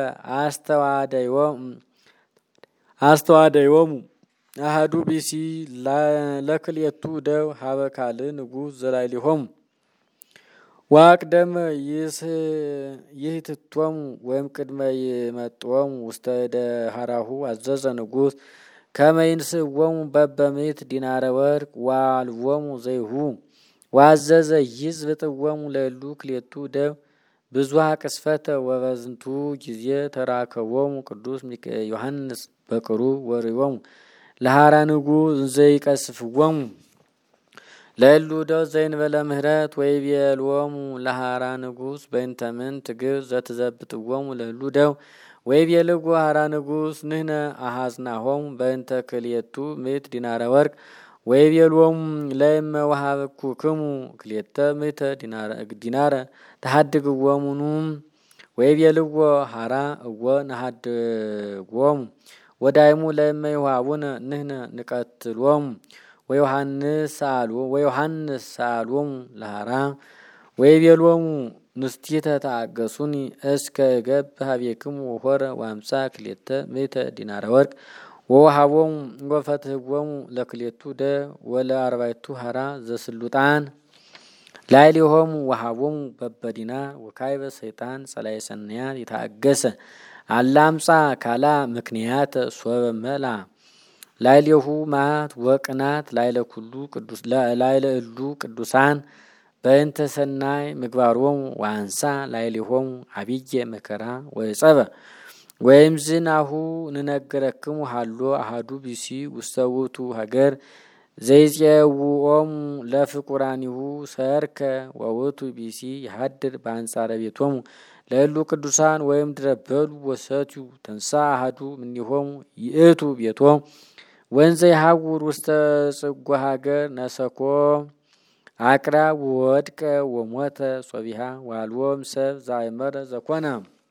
አስተዋደዮሙ አሃዱ ቢሲ ለክልኤቱ ደው ሀበ ካልእ ንጉሥ ዘላዕሌሆሙ ወአቅደመ ይህትቶሙ ወይም ቅድመ ይመጥዎሙ ውስተ ደሃራሁ አዘዘ ንጉሥ ከመ ይንስእዎሙ በበምእት ዲናረ ወርቅ ወአልቦሙ ዘይሁ ዋዘዘ ይዝብጥዎሙ ለእሉ ክልኤቱ ደው ብዙኃ ቅስፈተ ወበዝንቱ ጊዜ ተራከቦሙ ቅዱስ ዮሐንስ በቅሩብ ወርእዮሙ ለሃራ ንጉሥ እንዘይቀስፍዎሙ ለእሉ ደው ዘእንበለ ምህረት ወይቤልዎሙ ለሃራ ንጉሥ በእንተ ምንት ግብር ዘትዘብጥዎሙ ለእሉ ደው ወይቤልዎ ሃራ ንጉሥ ንሕነ አሐዝናሆሙ በእንተ ክልኤቱ ምእት ዲናረ ወርቅ ወይቤልዎሙ ለእመ ወሀብኩክሙ ክልኤተ ምእተ ዲናረ ተሐድግዎሙኑ ወይቤልዎ ሃራ እወ ነሐድግዎሙ ወዳይሙ ለእመ ይውሃቡነ ንሕነ ንቀትሎሙ ወዮሐንስ ሰአሎሙ ለሃራ ወይቤልዎሙ ንስቲተ ተአገሱኒ እስከ እገብእ ኀቤክሙ ወሖረ ወአምጻ ክልኤተ ምእተ ዲናረ ወርቅ ወወሃቦሙ ወፈትሕዎሙ ለክልኤቱ ደው ወለአርባዕቱ ሃራ ዘስሉጣን ላዕሌሆሙ ወሃቦሙ በበዲናር ወካዕበ ሰይጣን ጸላኤ ሰናያት ይታገሰ አላምጻ ካላ ምክንያተ ሶበ መላ ላይሌሁ ማት ወቅናት ላይለ ኩሉ ቅዱስ ላይለ እሉ ቅዱሳን በእንተ ሰናይ ምግባሮሙ ዋንሳ ላይሌሆሙ አብየ መከራ ወጸበ ወይም ዝናሁ ንነገረክሙ ሃሎ አሃዱ ቢሲ ውስተውቱ ሀገር ዘይጼውኦሙ ለፍቁራኒሁ ሰርከ ወውቱ ቢሲ ይሃድር በአንጻረ ቤቶሙ ለእሉ ቅዱሳን ወይም ድረበሉ ወሰትዩ ተንሳ አሃዱ ምኒሆሙ ይእቱ ቤቶም ወንዘ ይሃውር ውስተ ጽጓ ሀገር ነሰኮ አቅራ ወድቀ ወሞተ ሶቢሃ ዋልዎም ሰብ ዛይመረ ዘኮነ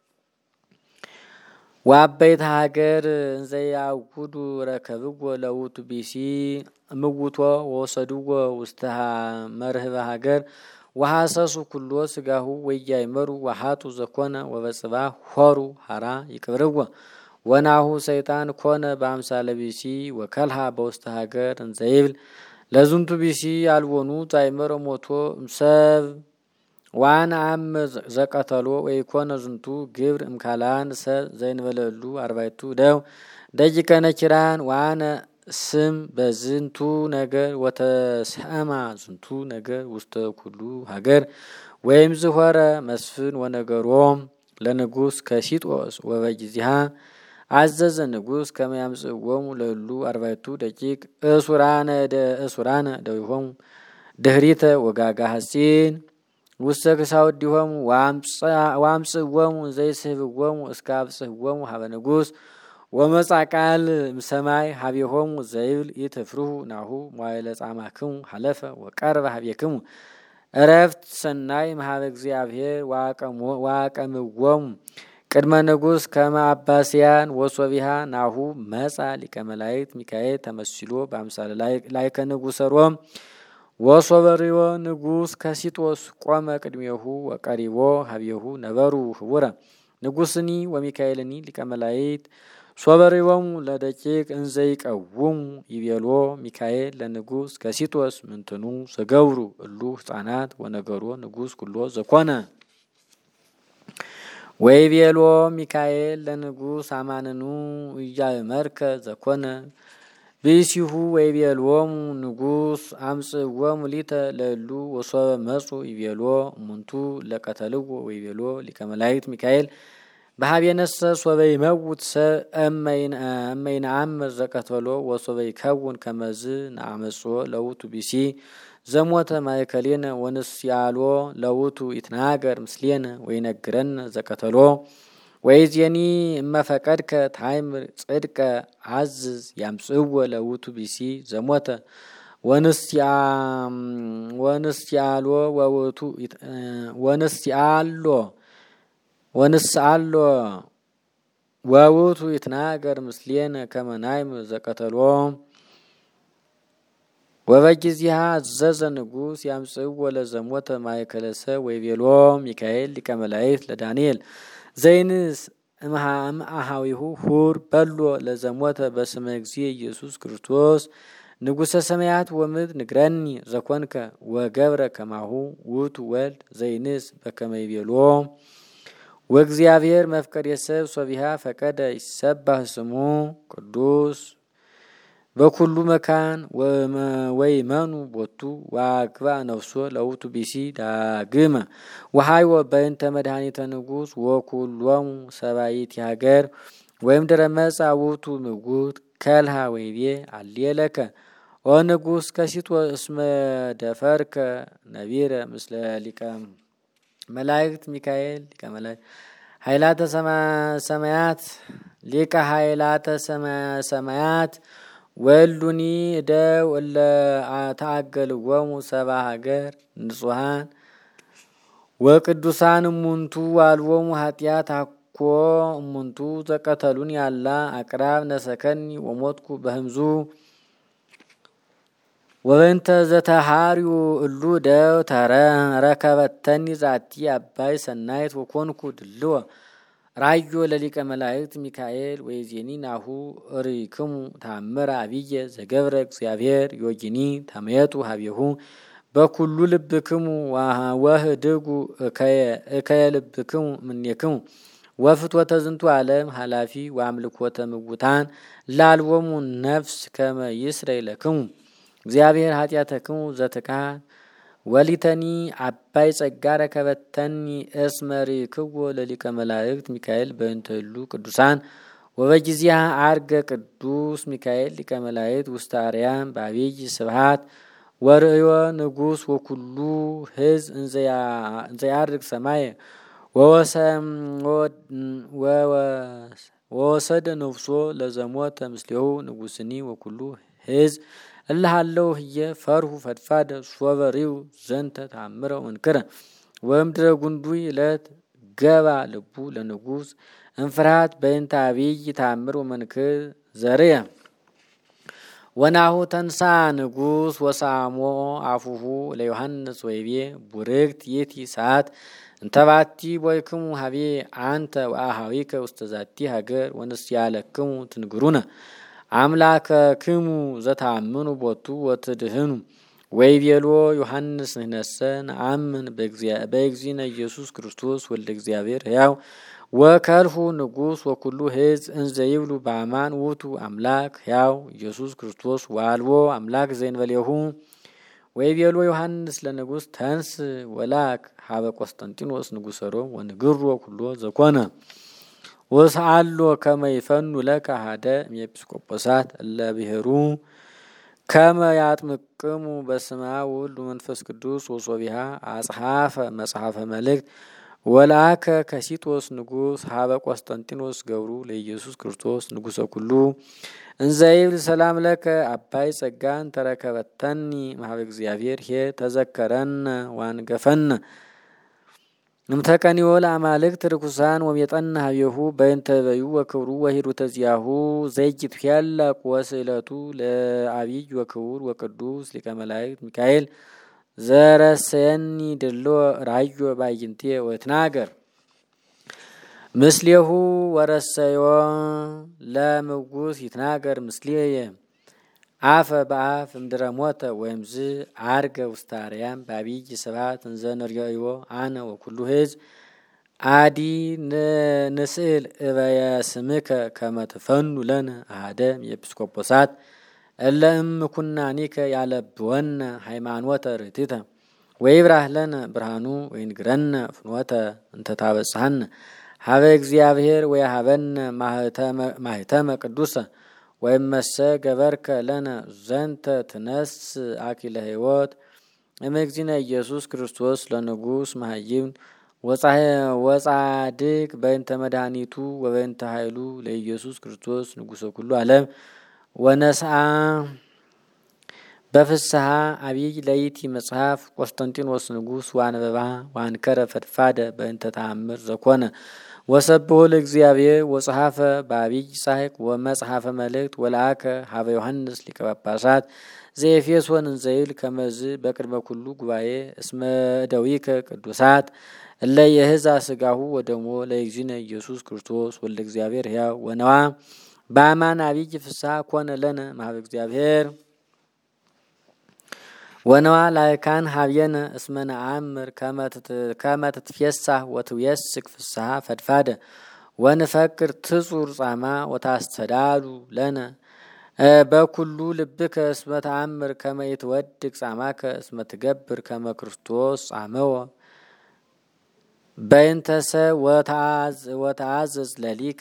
ወአበይት ሀገር እንዘያውዱ ረከብዎ ለውቱ ቢሲ ምውቶ ወሰድዎ ውስተ መርህበ ሀገር ወሐሰሱ ኩሎ ስጋሁ ወያይመሩ ወሃጡ ዘኮነ ወበጽባ ሆሩ ሀራ ይቅብርዎ ወናሁ ሰይጣን ኮነ በአምሳለ ቢሲ ወከልሃ በውስተ ሀገር እንዘይብል ለዝንቱ ቢሲ አልቦኑ ዛይመረ ሞቶ እምሰብ ዋን አም ዘቀተሎ ወይኮነ ዝንቱ ግብር እምካላን ሰብ ዘይንበለሉ አርባይቱ ደው ደጅከ ነኪራን ዋነ ስም በዝንቱ ነገር ወተሰማ ዝንቱ ነገር ውስተ ኩሉ ሀገር ወይም ዝሆረ መስፍን ወነገሮም ለንጉስ ከሲጦስ ወበጊዜሃ አዘዘ ንጉስ ከመያምጽወሙ ለሉ አርባይቱ ደቂቅ እሱራነ ደ እሱራነ ደዊሆሙ ድህሪተ ወጋጋ ሐሲን ውስተ ክሳውዲሆሙ ዋምጽወሙ ዘይስህብወሙ እስከ አብጽህወሙ ሀበ ንጉስ ወመጻ ቃል እምሰማይ ሀቤሆሙ ዘይብል ይትፍርሁ ናሁ ሟይለ ጻማክሙ ሀለፈ ወቀርበ ሀቤክሙ እረፍት ሰናይ መሀበ እግዚአብሔር ዋቀምወሙ ቅድመ ንጉስ ከመ አባስያን ወሶቢሃ ናሁ መጻ ሊቀ መላእክት ሚካኤል ተመስሎ በአምሳለ ላይከ ንጉሰ ሮም ወሶበሪዮ ንጉስ ከሲጦስ ቆመ ቅድሜሁ ወቀሪቦ ሀቤሁ ነበሩ ህቡረ ንጉስኒ ወሚካኤልኒ ሊቀ መላእክት ሶበሪዎሙ ለደቂቅ እንዘይቀውሙ ይቤሎ ሚካኤል ለንጉስ ከሲጦስ ምንትኑ ዘገብሩ እሉ ህፃናት ወነገሮ ንጉስ ኩሎ ዘኮነ ወይቤሎ ሚካኤል ለንጉስ አማንኑ እያመርከ ዘኮነ ቢሲሁ ወይቤሎሙ ንጉስ አምጽወሙ ሊተ ለሉ ወሶበ መጹ ይቤሎ ሙንቱ ለቀተልዎ ወይቤሎ ሊቀ መላእክት ሚካኤል በሀቤነሰ ሶበ ይመውት ሰብ እመይን አምር ዘቀተሎ ወሶበ ይከውን ከመዝ ነአመጾ ለውቱ ቢሲ ዘሞተ ማእከሌነ ወንስያሎ ለውቱ ይትናገር ምስሌነ ወይነግረን ዘቀተሎ ወይዜኒ እመፈቀድከ ታይምር ጽድቀ አዝዝ ያምጽዎ ለውቱ ቢሲ ዘሞተ ወንስያም ወንስያሎ ወውቱ ወንስያሎ ወንስአሎ ወውቱ ይትናገር ምስሌነ ከመናይም ዘቀተሎ ወበጊዜሃ አዘዘ ንጉስ ያምጽዎ ለዘሞተ ማእከለ ሰብ ወይቤሎ ሚካኤል ሊቀ መላእክት ለዳንኤል ዘይንስ እምሃም አሃዊሁ ሁር በሎ ለዘሞተ በስመ እግዚእ ኢየሱስ ክርስቶስ ንጉሰ ሰማያት ወምድር ንግረኒ ዘኮንከ ወገብረ ከማሁ ውእቱ ወልድ ዘይንስ በከመ ይቤሎ ወእግዚአብሔር መፍቀር የሰብ ሶቢሃ ፈቀደ ይሰባህ ስሙ ቅዱስ በኩሉ መካን ወይመኑ ቦቱ ዋግባ ነፍሶ ለውቱ ቢሲ ዳግመ ወሃይወ በእንተ መድኃኒተ ንጉስ ወኩሎሙ ሰባይት ሀገር ወይም ደረመጻ ውቱ ምጉት ከልሃ ወይቤ አልየለከ ኦ ንጉስ ከሲጦስ እስመ ደፈርከ ነቢረ ምስለ ሊቀ መላእክት ሚካኤል ሊቀ መላእክት ኃይላተ ሰማያት ሊቀ ኃይላተ ሰማያት ወሉኒ ደው እለ ተአገልዎሙ ሰባ ሀገር ንጹሃን ወቅዱሳን እሙንቱ አልቦሙ ኃጢአት አኮ እሙንቱ ዘቀተሉን ያላ አቅራብ ነሰከኒ ወሞትኩ በህምዙ ወበንተ ዘተሃሪዩ እሉ ደው ተረ ረከበተኒ ዛቲ አባይ ሰናይት ወኮንኩ ድልዎ ራዮ ለሊቀ መላእክት ሚካኤል ወይዜኒ ናሁ ሪክሙ ታምረ አብየ ዘገብረ እግዚአብሔር ዮጊኒ ተመየጡ ሀቤሁ በኩሉ ልብክሙ ወህድጉ እከየ ልብክሙ ምኔክሙ ወፍትወተ ዝንቱ ዓለም ኃላፊ ወአምልኮተ ምውታን ላልወሙ ነፍስ ከመ ይስረይ ለክሙ እግዚአብሔር ኃጢአተክሙ ዘትካን ወሊተኒ አባይ ጸጋ ረከበተኒ እስመሪክዎ ለሊቀ መላእክት ሚካኤል በእንተሉ ቅዱሳን ወበጊዜያ አርገ ቅዱስ ሚካኤል ሊቀ መላእክት ውስተ አርያም በአብይ ስብሐት ወርእዮ ንጉሥ ወኩሉ ሕዝብ እንዘያርግ ሰማየ ወወሰደ ነፍሶ ለዘሞተ ምስሌሁ ንጉሥኒ ወኩሉ ሕዝብ እልሃለሁ ህየ ፈርሁ ፈድፋደ ሶበሪው ዘንተ ታምረ ወንክረ ወምድረ ጉንዱይ ዕለት ገባ ልቡ ለንጉሥ እንፍርሃት በእንተ አብይ ታምር ወመንክር ዘርየ ወናሁ ተንሳ ንጉሥ ወሳሞ አፉሁ ለዮሐንስ ወይቤ ቡርክት ይእቲ ሰዓት እንተባቲ ቦይክሙ ሀቤ አንተ ወአሃዊከ ውስተ ዛቲ ሀገር ወንስያለክሙ ትንግሩነ አምላከክሙ ዘታምኑ ቦቱ ወትድህኑ ወይቤሎ ዮሐንስ ንሕነሰ ነአምን በእግዚእነ ኢየሱስ ክርስቶስ ወልደ እግዚአብሔር ሕያው ወከልሁ ንጉሥ ወኩሉ ሕዝብ እንዘ ይብሉ በአማን ውእቱ አምላክ ሕያው ኢየሱስ ክርስቶስ ወአልቦ አምላክ ዘእንበሌሁ ወይቤሎ ዮሐንስ ለንጉሥ ተንስ ወላክ ሀበ ቆስጠንጢኖስ ንጉሠ ሮም ወንግሮ ኩሎ ዘኮነ ወሰአሎ ከመ ይፈኑ ለከ ሀደ ኤጲስቆጶሳት እለ ብሔሩ ከመ ያጥምቅሙ በስመ አብ ወወልድ ወመንፈስ ቅዱስ ወሶቢሃ አጽሐፈ መጽሐፈ መልእክት ወላከ ከሲጦስ ንጉሥ ሀበ ቆስጠንጢኖስ ገብሩ ለኢየሱስ ክርስቶስ ንጉሠ ኩሉ እንዘ ይብል ሰላም ለከ አባይ ጸጋን ተረከበተኒ ማህበ እግዚአብሔር ሄ ተዘከረነ ዋንገፈነ እምተቀኒዮ ለአማልክት ርኩሳን ወሜጠና ሀቤሁ በእንተ በዩ ወክብሩ ወሂዱ ተዚያሁ ዘይጅት ያላቅ ወስእለቱ ለአብይ ወክቡር ወቅዱስ ሊቀ መላእክት ሚካኤል ዘረሰየኒ ድሎ ራዮ ባይንቴ ወትናገር ምስሌሁ ወረሰዮ ለምጉስ ይትናገር ምስሌየ አፈ በአፍ እምድረ ሞተ ወይምዝ አርገ ውስተ አርያም በአብይ ስብሐት እንዘ ንርእዮ አነ ወኩሉ ሕዝብ አዲ ንስእል እበየ ስምከ ከመ ትፈኑ ለነ አሐደ ኤጲስቆጶሳት እለ እምኩናኒከ ያለብወነ ሃይማኖተ ርትዕተ ወይብራህ ለነ ብርሃኑ ወይንግረነ ፍኖተ እንተ ታበጽሐነ ሀበ እግዚአብሔር ወየሀበነ ማህተመ ቅዱሰ ወይመሰ ገበርከ ለነ ዘንተ ትነስ አኪለ ሕይወት እምእግዚእነ ኢየሱስ ክርስቶስ ለንጉሥ መሃይም ወጻድቅ በእንተ መድኃኒቱ ወበእንተ ኃይሉ ለኢየሱስ ክርስቶስ ንጉሠ ኩሉ ዓለም ወነስአ በፍስሐ አብይ ለይቲ መጽሐፍ ቆስጠንጢኖስ ንጉሥ ዋንበባ ዋንከረ ፈድፋደ በእንተ ተአምር ዘኮነ ወሰብሖ ለእግዚአብሔር ወጸሐፈ በአብይ ጻሕቅ ወመጽሐፈ መልእክት ወለአከ ሀበ ዮሐንስ ሊቀ ጳጳሳት ዘኤፌሶን እንዘ ይብል ከመዝ በቅድመ ኩሉ ጉባኤ እስመ እደዊከ ቅዱሳት እለ የህዛ ስጋሁ ወደሞ ለእግዚእነ ኢየሱስ ክርስቶስ ወልደ እግዚአብሔር ሕያው ወነዋ በአማን አብይ ፍስሐ ኮነ ለነ ማህበ እግዚአብሔር ወነዋ ላይካን ሀብየነ እስመ ነአምር ከመ ትትፌሳህ ወትውየስክ ፍስሐ ፈድፋደ ወንፈቅር ትጹር ጻማ ወታስተዳሉ ለነ በኩሉ ልብከ እስመ ተአምር ከመ ይትወድቅ ጻማከ እስመ ትገብር ከመ ክርስቶስ ጻመወ በእንተሰ ወተአዘዝ ለሊከ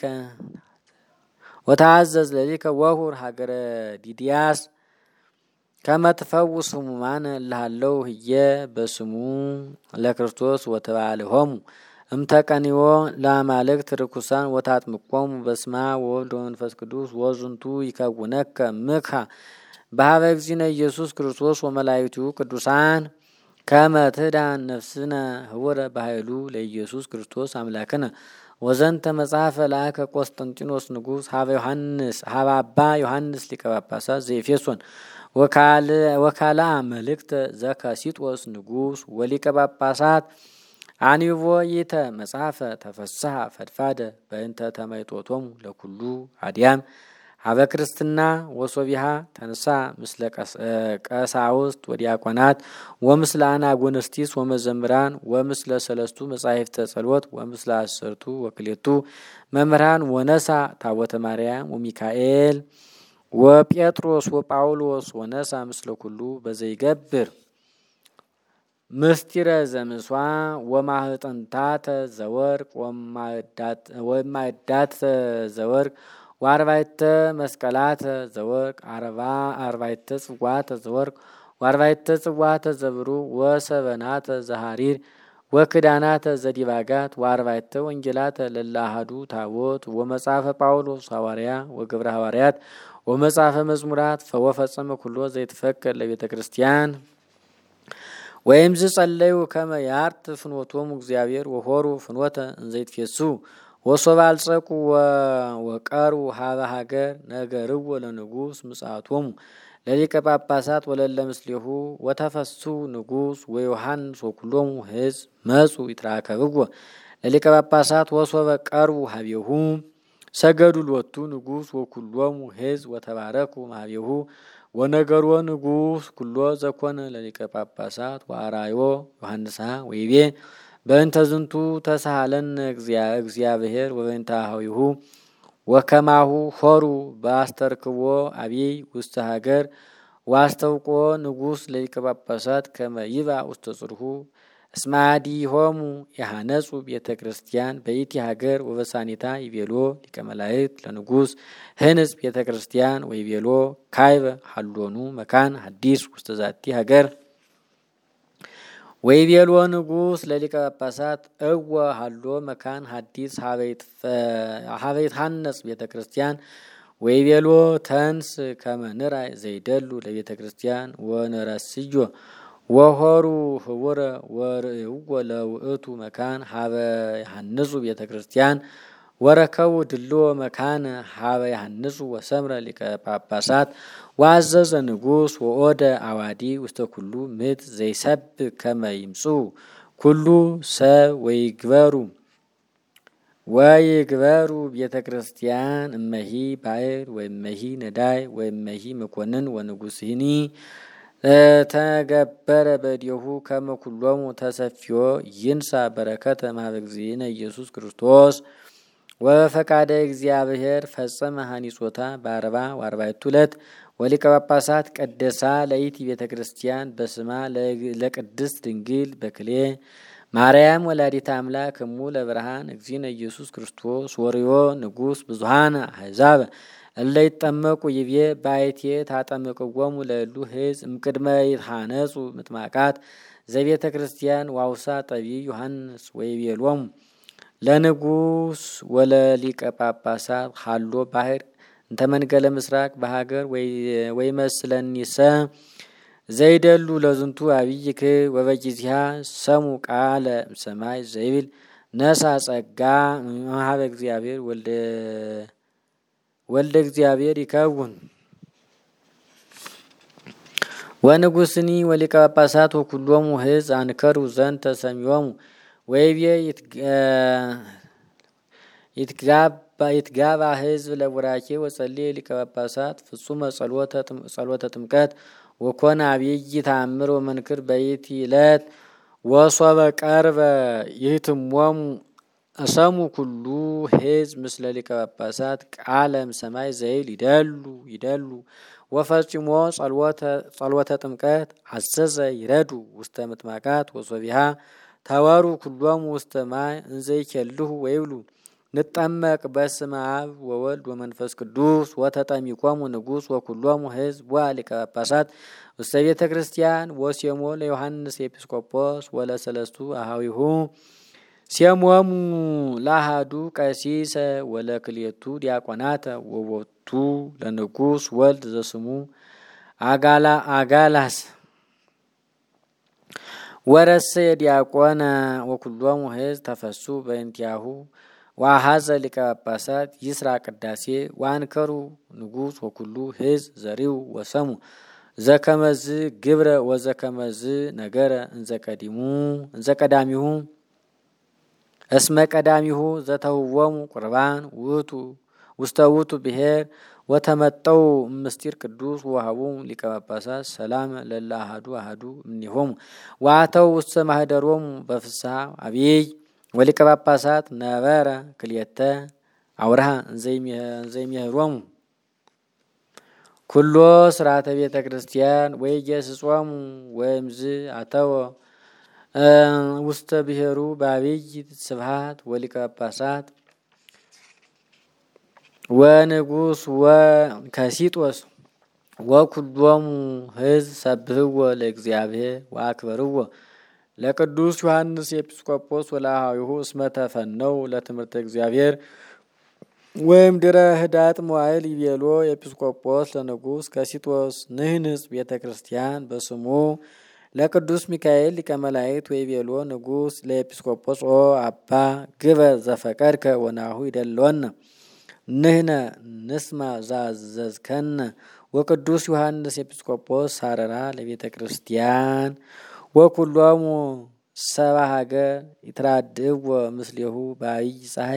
ወተአዘዝ ለሊከ ወሁር ሀገረ ዲዲያስ ከመ ትፈውስ ሕሙማነ እልሃለሁ ህየ በስሙ ለክርስቶስ ወተባልሆሙ እምተቀኒዎ ለአማልክት ርኩሳን ወታጥምቆሙ በስመ አብ ወወልድ ወመንፈስ ቅዱስ ወዝንቱ ይከውነከ ምክሐ በሀበ እግዚእነ ኢየሱስ ክርስቶስ ወመላእክቱ ቅዱሳን ከመ ትዳን ነፍስነ ህወረ በኃይሉ ለኢየሱስ ክርስቶስ አምላክነ ወዘንተ መጽሐፈ ለአከ ቆስጠንጢኖስ ንጉሥ ሀበ ዮሐንስ ሀበ አባ ዮሐንስ ሊቀ ጳጳሳት ዘኤፌሶን ወካላ መልእክተ ዘከሲጦስ ንጉሥ ወሊቀ ጳጳሳት አንብቦ ይተ መጽሐፈ ተፈስሐ ፈድፋደ በእንተ ተመይጦቶሙ ለኩሉ አድያም ሀበ ክርስትና ወሶቢሃ ተንሳ ምስለ ቀሳውስት ወዲያቆናት ወምስለ አናጉንስቲስ ወመዘምራን ወምስለ ሰለስቱ መጻሕፍተ ጸሎት ወምስለ አሰርቱ ወክሌቱ መምህራን ወነሳ ታቦተ ማርያም ወሚካኤል ወጴጥሮስ ወጳውሎስ ወነሳ ምስለ ኩሉ በዘይገብር ምስጢረ ዘምስዋ ወማህጠንታተ ዘወርቅ ወማዕዳተ ዘወርቅ ወአርባዕተ መስቀላተ ዘወርቅ አርባ አርባዕተ ጽዋተ ዘወርቅ ወአርባዕተ ጽዋተ ዘብሩር ወሰበናተ ዘሐሪር ወክዳናተ ዘዲባጋት ወአርባዕተ ወንጌላተ ለላሃዱ ታቦት ወመጽሐፈ ጳውሎስ ሐዋርያ ወግብረ ሐዋርያት ወመጽሐፈ መዝሙራት ወፈጸመ ኩሎ ዘይትፈቀድ ለቤተ ክርስቲያን ወይምዝ ጸለዩ ከመ ያርት ፍኖቶሙ እግዚአብሔር ወሆሩ ፍኖተ እንዘይትፌሱ ወሶባ አልጸቁ ወቀሩ ሀበ ሀገር ነገርዎ ለንጉስ ምጽአቶሙ ለሊቀ ጳጳሳት ወለለ ምስሌሁ ወተፈሱ ንጉስ ወዮሐንስ ወኩሎሙ ሕዝብ መጹ ይትራከብዎ ለሊቀ ጳጳሳት ወሶበ ቀርቡ ሀቤሁ ሰገዱ ሎቱ ንጉስ ወኩሎሙ ሕዝብ ወተባረኩ ማቤሁ ወነገሮ ንጉስ ኩሎ ዘኮነ ለሊቀ ጳጳሳት ወአራዮ ዮሐንስ ወይቤ በእንተ ዝንቱ ተሳሃለን እግዚአብሔር ወበእንተ አኀዊሁ ወከማሁ ሆሩ በአስተርክቦ አብይ ውስተ ሀገር ዋስተውቆ ንጉስ ለሊቀ ጳጳሳት ከመ ይብአ ውስተ ጽርሑ እስማዲሆሙ ያሃነጹ ቤተ ክርስቲያን በይቲ ሀገር ወበሳኒታ ይቤሎ ሊቀ መላእክት ለንጉስ ህንጽ ቤተ ክርስቲያን ወይቤሎ ካይበ ሀሎኑ መካን ሐዲስ ውስተ ዛቲ ሀገር ወይቤሎ ንጉስ ለሊቀ ጳጳሳት እወ ሀሎ መካን ሐዲስ ሀበይት ሐነጽ ቤተ ክርስቲያን ወይቤሎ ተንስ ከመ ንራይ ዘይደሉ ለቤተ ክርስቲያን ወነረስዮ ወሆሩ ህቡረ ወርእይዎ ለውእቱ መካን ሀበ ያሃንጹ ቤተ ክርስቲያን ወረከቡ ድልዎ መካነ ሀበ ያሃንጹ ወሰምረ ሊቀ ጳጳሳት ዋዘዘ ንጉስ ወኦደ አዋዲ ውስተ ኩሉ ምት ዘይሰብክ ከመ ይምጹ ኩሉ ሰብ ወይግበሩ ወይግበሩ ቤተ ክርስቲያን እመሂ ባዕር ወይመሂ ነዳይ ወይመሂ መኮንን ወንጉስኒ ተገበረ በዲሁ ከመ ኩሎሙ ተሰፊዮ ይንሳ በረከተ ማህበ እግዚእነ ኢየሱስ ክርስቶስ ወፈቃደ እግዚአብሔር ፈጸመ ሐኒጾታ በአርባ ወአርባዕቱ ዕለት ወሊቀ ጳጳሳት ቀደሳ ለይቲ ቤተ ክርስቲያን በስማ ለቅድስት ድንግል በክሌ ማርያም ወላዲተ አምላክ እሙ ለብርሃን እግዚእነ ኢየሱስ ክርስቶስ ወርዮ ንጉስ ብዙሃነ አሕዛብ እለ ይጠመቁ ይቤ ባይቴ ታጠምቅዎሙ ለእሉ ሕዝብ እምቅድመ ይትሐነጹ ምጥማቃት ዘቤተ ክርስቲያን ዋውሳ ጠቢ ዮሐንስ ወይቤሎሙ ለንጉስ ወለሊቀ ጳጳሳት ሀሎ ባህር እንተ መንገለ ምስራቅ በሀገር ወይመስለኒሰ ዘይደሉ ለዝንቱ አብይክ ወበጊዜሃ ሰሙ ቃለ ሰማይ ዘይብል ነሳ ጸጋ ማህበ እግዚአብሔር ወልደ ወልደ እግዚአብሔር ይከውን ወንጉስኒ ወሊቀ ጳጳሳት ወኩሎሙ ሕዝብ አንከሩ ዘንተ ሰሚዮሙ ወይቤ ይትጋባ ሕዝብ ለቡራኬ ወጸልየ ሊቀ ጳጳሳት ፍጹመ ጸሎተ ጥምቀት ወኮነ አብይ ተአምር ወመንክር በይቲ ዕለት ወሶበ ቀርበ ይህትሞሙ እሰሙ ኩሉ ሕዝብ ምስለ ሊቀ ጳጳሳት ቃለም ሰማይ ዘይል ይደሉ ይደሉ ወፈጽሞ ጸሎተ ጥምቀት አዘዘ ይረዱ ውስተ ምጥማቃት ወሶቢሃ ተወሩ ኩሎሙ ውስተ ማይ እንዘይኬልሁ ወይብሉ ንጠመቅ በስመ አብ ወወልድ ወመንፈስ ቅዱስ ወተጠሚቆሙ ንጉስ ወኩሎሙ ሕዝብ ወሊቀ ጳጳሳት ውስተ ቤተ ክርስቲያን ወሴሞ ለዮሐንስ ኤጲስቆጶስ ወለሰለስቱ አኀዊሁ ሴሞሙ ለአሐዱ ቀሲሰ ወለክልኤቱ ዲያቆናተ ወቦቱ ለንጉስ ወልድ ዘስሙ አጋላ አጋላስ ወረሰ ዲያቆነ ወኩሎሙ ሕዝብ ተፈሱ በእንቲአሁ ወአሐዘ ሊቀ ጳጳሳት ይስራ ቅዳሴ ወአንከሩ ንጉስ ወኩሉ ሕዝብ ዘሪው ወሰሙ ዘከመዝ ግብረ ወዘከመዝ ነገረ እንዘቀዲሙ እንዘቀዳሚሁ እስመ ቀዳሚሁ ዘተውወሙ ቁርባን ውእቱ ውስተ ውእቱ ብሔር ወተመጠው ምስጢር ቅዱስ ወሃቡ ሊቀ ጳጳሳት ሰላም ለለ አሐዱ አሐዱ እምኔሆሙ ወአተው ውስተ ማህደሮሙ በፍስሐ አብይ ወሊቀ ጳጳሳት ነበረ ክልኤተ አውርሃ እንዘይሜህሮሙ ኩሎ ስርዓተ ቤተ ክርስቲያን ወኢየስጾሙ ወእምዝ አተወ ውስተ ብሔሩ በአብይ ስብሐት ወሊቀ ጳጳሳት ወንጉስ ወከሲጦስ ወኩሎሙ ሕዝብ ሰብህዎ ለእግዚአብሔር ወአክበርዎ ለቅዱስ ዮሐንስ ኤጲስቆጶስ ወለአሃዊሁ እስመ ተፈነው ለትምህርተ እግዚአብሔር ወይም ድረ ህዳጥ መዋዕል ይቤሎ ኤጲስቆጶስ ለንጉስ ከሲጦስ ንህንጽ ቤተ ክርስቲያን በስሙ ለቅዱስ ሚካኤል ሊቀ መላእክት ወይቤሎ ንጉስ ለኤጲስቆጶስ ኦ አባ ግበር ዘፈቀድከ ወናሁ ይደለወነ ንህነ ንስማ ዛዘዝከነ ወቅዱስ ዮሐንስ ኤጲስቆጶስ ሳረራ ለቤተ ክርስቲያን ወኩሎሙ ሰባ ሀገር ይትራድእዎ ምስሌሁ በአብይ ፀሐይ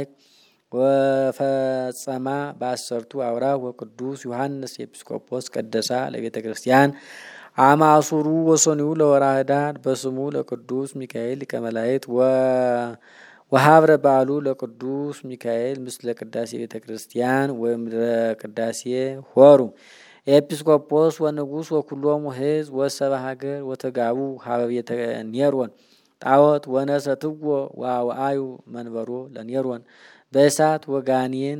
ወፈጸማ በአሰርቱ አውራህ ወቅዱስ ዮሐንስ ኤጲስቆጶስ ቀደሳ ለቤተ ክርስቲያን አማሱሩ ወሶኒው ለወርኃ ኅዳር በስሙ ለቅዱስ ሚካኤል ሊቀ መላእክት ወሀብረ በዓሉ ለቅዱስ ሚካኤል ምስለ ቅዳሴ ቤተ ክርስቲያን ወምድረ ቅዳሴ ሆሩ ኤጲስቆጶስ ወንጉስ ወኩሎሙ ሕዝብ ወሰባ ሀገር ወተጋቡ ሀበ ቤተ ኔሮን ጣዖት ወነሰትዎ ወአውአዩ መንበሮ ለኔሮን በእሳት ወጋኔን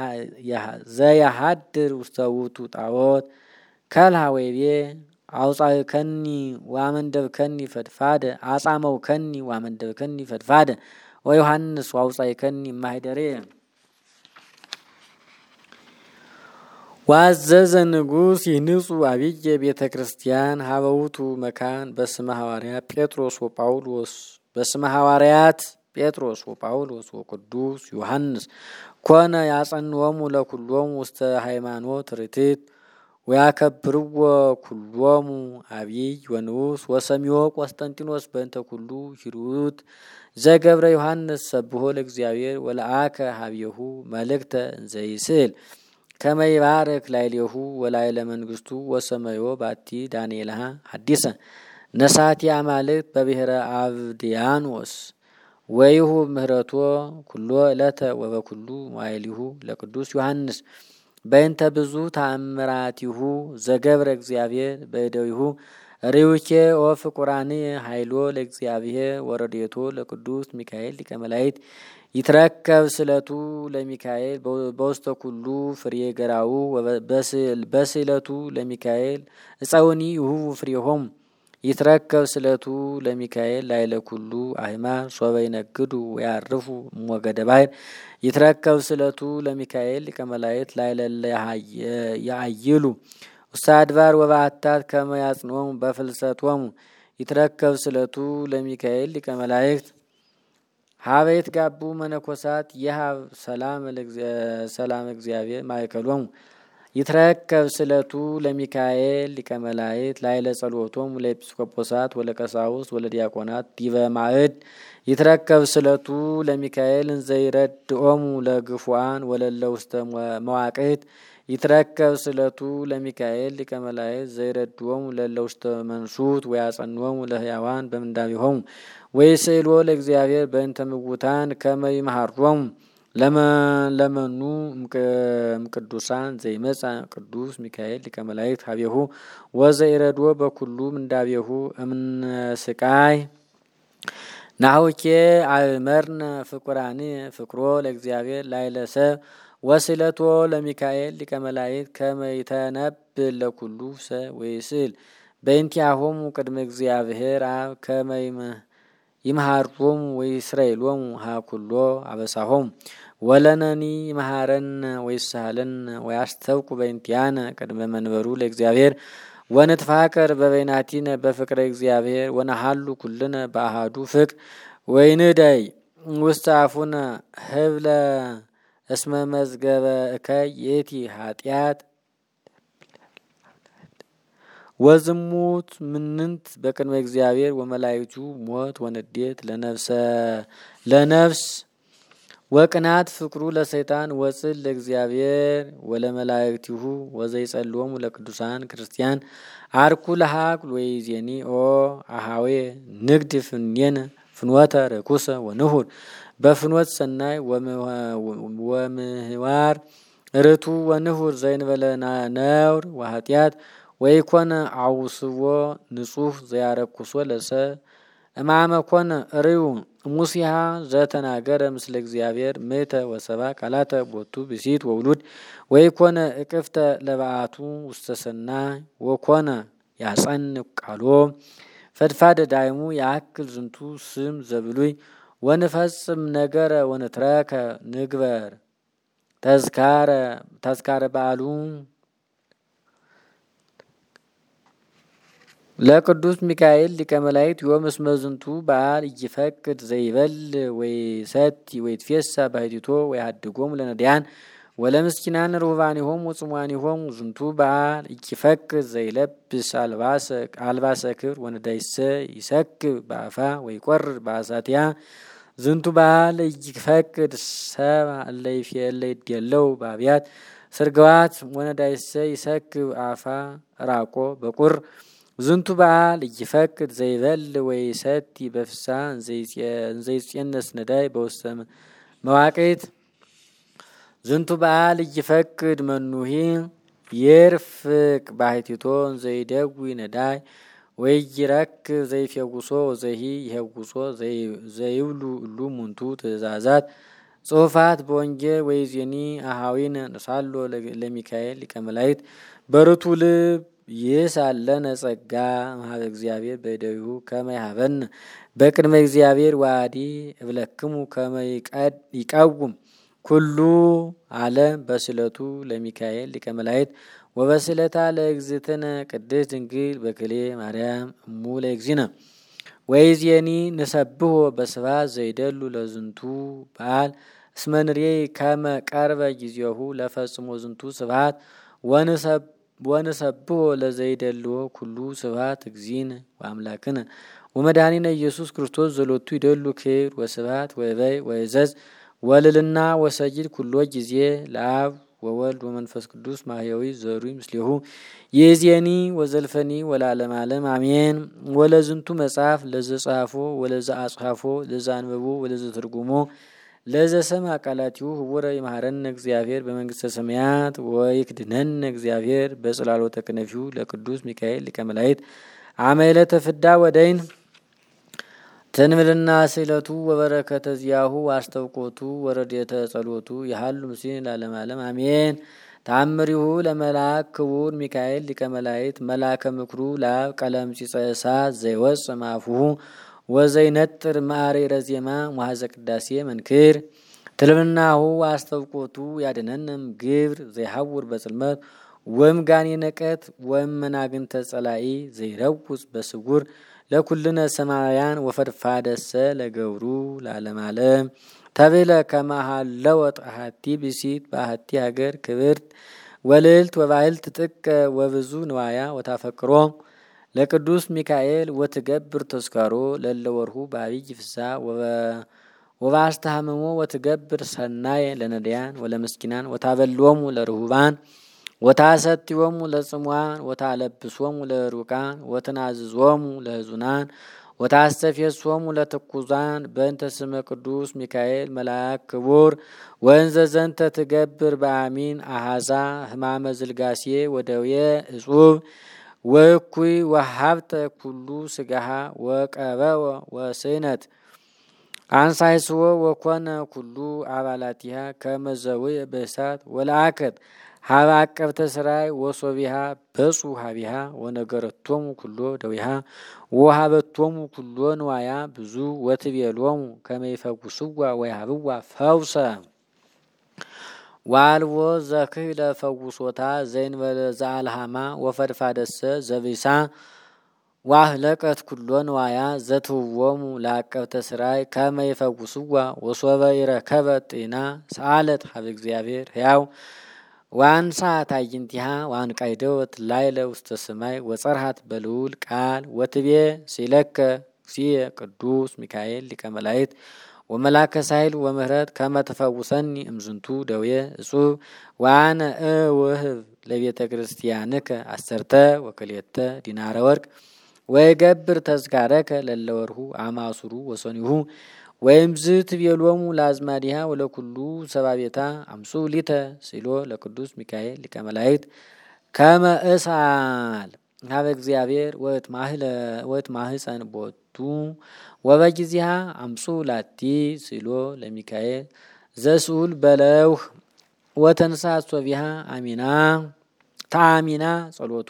ዘያሃድር ውስተ ውእቱ ጣዖት ከልሃ ወይቤ አውጻእከኒ ወአመንደብከኒ ፈድፋደ አጻመውከኒ ወአመንደብከኒ ፈድፋደ ወዮሐንስ ወአውጻእከኒ እማኅደሬ ዋዘዘ ንጉስ ይንጹ አብየ ቤተ ክርስቲያን ሀበ ውእቱ መካን በስመ ሐዋርያት ጴጥሮስ ወጳውሎስ በስመ ሐዋርያት ጴጥሮስ ወጳውሎስ ወቅዱስ ዮሐንስ ኮነ ያጸንዎሙ ለኩሎሙ ውስተ ሃይማኖት ርትዕት ወያከብርዎ ኩሎሙ አብይ ወንዑስ ወሰሚዮ ቆስጠንጢኖስ በእንተ ኩሉ ሂሩት ዘገብረ ዮሐንስ ሰብሖ ለእግዚአብሔር ወለአከ ሀብየሁ መልእክተ እንዘይስእል ከመ ይባርክ ላዕሌሁ ወላዕለ መንግስቱ ወሰመዮ ባቲ ዳንኤልሃ ሐዲሰ ነሳቲ አማልክት በብሔረ አብድያኖስ ወይሁ ምህረቶ ኩሎ ዕለተ ወበኩሉ መዋዕሊሁ ለቅዱስ ዮሐንስ በእንተ ብዙ ተአምራቲሁ ዘገብረ እግዚአብሔር በእደዊሁ ሪውኬ ወፍቁራን ኃይሎ ለእግዚአብሔር ወረድኤቶ ለቅዱስ ሚካኤል ሊቀ መላእክት ይትረከብ ስለቱ ለሚካኤል በውስተ ኩሉ ፍሬ ገራው በስለቱ ለሚካኤል እፀውኒ ይሁቡ ፍሬሆም ይትረከብ ስለቱ ለሚካኤል ላዕለ ኩሉ አህማር ሶበ ይነግዱ ወያርፉ ሞገደ ባሕር ይትረከብ ስለቱ ለሚካኤል ሊቀ መላእክት ላዕለ ያአይሉ ውስተ አድባር ወበዓታት ከመ ያጽንዖሙ በፍልሰቶሙ ይትረከብ ስለቱ ለሚካኤል ሊቀ መላእክት ሀበ ይትጋቡ መነኮሳት የሀብ ሰላም እግዚአብሔር ማእከሎሙ ይትረከብ ስለቱ ለሚካኤል ሊቀ መላእክት ላዕለ ጸሎቶሙ ለኤጲስቆጶሳት ወለቀሳውስት ወለዲያቆናት ዲበ ማዕድ ይትረከብ ስለቱ ለሚካኤል እንዘይረድኦሙ ለግፉአን ወለለ ውስተ መዋቅህት ይትረከብ ስለቱ ለሚካኤል ሊቀ መላእክት ዘይረድኦሙ ለለ ውስተ መንሱት ወያጸንዖሙ ለሕያዋን በምንዳቤሆሙ ወይስእሎ ለእግዚአብሔር በእንተ ምውታን ከመ ይምሃሮሙ ለመኑ እምቅዱሳን ዘይመጻ ቅዱስ ሚካኤል ሊቀ መላእክት ሀቤሁ ወዘይረድኦ በኩሉ ምንዳቤሁ እምነስቃይ ናሁኬ አእመርነ ፍቁራን ፍቅሮ ለእግዚአብሔር ላዕለ ሰብ ወስለቶ ለሚካኤል ሊቀ መላእክት ከመ ይተነብል ለኩሉ ሰብ ወይስእል በእንቲአሆሙ ቅድመ እግዚአብሔር አብ ከመ ይምሃሮሙ ወይስረይሎሙ ሀኩሎ አበሳሆሙ ወለነኒ ይምሃረነ ወይሳሃለነ ወያስተብቁ በእንቲአነ ቅድመ መንበሩ ለእግዚአብሔር ወንትፋቀር በበይናቲነ በፍቅረ እግዚአብሔር ወነሃሉ ኩልነ በአሃዱ ፍቅር ወይንዳይ ውስተ አፉነ ህብለ እስመ መዝገበ እከይ የቲ ኃጢአት ወዝሙት ምንንት በቅድመ እግዚአብሔር ወመላእክቱ ሞት ወንዴት ለነፍሰ ለነፍስ ወቅናት ፍቅሩ ለሰይጣን ወጽል ለእግዚአብሔር ወለመላእክቲሁ ወዘይጸልዎሙ ለቅዱሳን ክርስቲያን አርኩ ለሀቅል ወይዜኒ ኦ አሃዌ ንግድ ፍኔነ ፍኖተ ርኩሰ ወንሁር በፍኖት ሰናይ ወምህዋር ርቱ ወንሁር ዘይንበለ ነውር ወኃጢአት ወይኮነ አውስቦ ንጹህ ዘያረኩሶ ለሰ እማመ ኮነ ርዩ ሙሲሃ ዘተናገረ ምስለ እግዚአብሔር ምእተ ወሰባ ቃላተ ቦቱ ብሲት ወውሉድ ወይኮነ እቅፍተ ለበአቱ ውስተ ሰናይ ወኮነ ያጸን ቃሎ ፈድፋደ ዳይሙ ያክል ዝንቱ ስም ዘብሉይ ወንፈጽም ነገረ ወንትረከ ንግበር ተዝካረ ተዝካረ በዓሉ ለቅዱስ ሚካኤል ሊቀ መላእክት ዮም እስመ ዝንቱ በዓል ይፈቅድ ዘይበል ወይሰቲ ወይትፌሳ ባሕቲቶ ወይሃድጎሙ ለነዳያን ወለምስኪናን ርሁባኒሆሙ ወጽሙዋኒሆሙ ዝንቱ በዓል ይፈቅድ ዘይለብስ አልባሰ አልባሰ ክብር ወነዳይሰ ይሰክብ በአፋ ወይቆርር በአሳትያ ዝንቱ በዓል ይፈቅድ ሰብአ እለይፌ እለይድየለው በአብያት ስርገዋት ወነዳይሰ ይሰክብ አፋ ራቆ በቁር ዝንቱ በዓል ይፈቅድ ዘይበል ወይሰቲ በፍሳ እንዘይጽየነስ ነዳይ በውስተ መዋቅት ዝንቱ በዓል ይፈቅድ መኑሂ የርፍቅ ባሕቲቶ እንዘይደዊ ነዳይ ወይረክብ ዘይፈጉሶ ወዘሂ ይሄጉሶ ዘይብሉ እሉ ሙንቱ ትእዛዛት ጽሑፋት በወንጌል ወይዜኒ አሃዊነ ንሳሎ ለሚካኤል ሊቀ መላእክት በርቱ ልብ ይሳለነ ጸጋ እምኀበ እግዚአብሔር በእደዊሁ ከመ ይሃበነ በቅድመ እግዚአብሔር ዋዲ እብለክሙ ከመ ይቀውም ኩሉ ዓለም በስለቱ ለሚካኤል ሊቀ መላእክት ወበስለታ ለእግዝእትነ ቅድስት ድንግል በክሌ ማርያም እሙ ለእግዚእነ ወይዜኒ ንሰብሖ በስብሐት ዘይደሉ ለዝንቱ በዓል እስመ ንሬይ ከመ ቀርበ ጊዜሁ ለፈጽሞ ዝንቱ ስብሐት ወንሰብ ወንሰብሖ ለዘይደልዎ ኩሉ ስብሐት እግዚእነ ወአምላክነ ወመድኃኒነ ኢየሱስ ክርስቶስ ዘሎቱ ይደሉ ክብር ወስብሐት ወይበይ ወይዘዝ ወልልና ወሰጅድ ኩሎ ጊዜ ለአብ ወወልድ ወመንፈስ ቅዱስ ማህያዊ ዘሩይ ምስሌሁ የዜኒ ወዘልፈኒ ወለዓለመ ዓለም አሜን። ወለዝንቱ መጽሐፍ ለዘጻፎ ወለዘ አጽሐፎ ለዘ አንበቦ ወለዘ ትርጉሞ ለዘ ሰምዐ ቃላቲሁ ህቡረ ይምሃረነ እግዚአብሔር በመንግስተ ሰማያት ወይክድነነ እግዚአብሔር በጽላሎተ ክነፊሁ ለቅዱስ ሚካኤል ሊቀ መላእክት አመ ዕለተ ፍዳ ወደይን ተንምልና ስእለቱ ወበረከተ ዚያሁ አስተውቆቱ ወረድኤተ ጸሎቱ ያሃሉ ምስሌነ ለዓለመ ዓለም አሜን። ተአምሪሁ ለመልአክ ክቡር ሚካኤል ሊቀ መላእክት መላከ ምክሩ ለአብ ቀለምጺጸ እሳት ዘይወጽእ እምአፉሁ ወዘይነጥር ማዕሬረ ዜማ ወሐዘ ቅዳሴ መንክር ትልምናሁ አስተውቆቱ ያድነንም ግብር ዘይሐውር በጽልመት ወምጋኔ ነቀት ወመናግንተ ጸላኢ ዘይረውጽ በስጉር ለኩልነ ሰማያን ወፈድፋደሰ ለገብሩ ለዓለመ ዓለም ተብለ ከመሃለወጥ አሐቲ ብእሲት በአሐቲ ሀገር ክብርት ወልዕልት ወባዕልት ጥቀ ወብዙ ንዋያ ወታፈቅሮ ለቅዱስ ሚካኤል ወትገብር ተስካሮ ለለወርሁ በአብይ ፍስሐ ወባስተሃመሞ ወትገብር ሰናይ ለነዳያን ወለምስኪናን ወታበልዎሙ ለርሁባን ወታሰትዮሙ ለጽሙዓን ወታለብሶሙ ለሩቃን ወትናዝዞሙ ለሕዙናን ወታስተፌሶሙ ለትኩዛን በእንተ ስመ ቅዱስ ሚካኤል መልአክ ክቡር ወእንዘ ዘንተ ትገብር በአሚን አሃዛ ህማመ ዝልጋሴ ወደዌ እጹብ ወእኩይ ወሀብተ ኩሉ ስጋሃ ወቀበወ ወስእነት አንሳይስዎ ወኮነ ኩሉ አባላቲሃ ከመዘውእ በእሳት ወለአከት ሀበ አቀብተ ስራይ ወሶቢሃ በጹ ሀቢሃ ወነገረቶሙ ኩሎ ደዊሃ ወሀበቶሙ ኩሎ ንዋያ ብዙ ወትቤሎሙ ከመ ይፈውስዋ ወይሃብዋ ፈውሰ ዋልዎ ዘክህለ ፈውሶታ ዘእንበለ ዘአልሃማ ወፈድፋደሰ ዘቢሳ ዋህለቀት ኩሎ ንዋያ ዘትውዎሙ ለአቀብተ ስራይ ከመ ይፈውስዋ ወሶበ ይረከበት ጤና ሰአለት ሀበ እግዚአብሔር ሕያው ዋንሳ ታይንቲሃ ዋንቃይደወት ላይለ ውስተ ሰማይ ወጸርሃት በልዑል ቃል ወትቤ ሲለከ እግዚእ ቅዱስ ሚካኤል ሊቀ መላእክት ወመላከ ሳይል ወምህረት ከመ ተፈውሰኒ እምዝንቱ ደዌ እጹብ ዋነ እውህብ ለቤተ ክርስቲያንከ አሰርተ ወክልኤተ ዲናረ ወርቅ ወይገብር ተዝካረከ ለለወርሁ አማሱሩ ወሰኒሁ ወይም ዝት ቤሎሙ ላዝማዲሃ ወለኩሉ ሰባቤታ አምሱ ሊተ ሲሎ ለቅዱስ ሚካኤል ሊቀ መላእክት ከመ እሳል ሀበ እግዚአብሔር ወት ማህለ ወት ማህፀን ቦቱ ወበጊዜሃ አምሱ ላቲ ሲሎ ለሚካኤል ዘስኡል በለውህ ወተንሳ ሶቢሃ አሚና ታሚና ጸሎቶ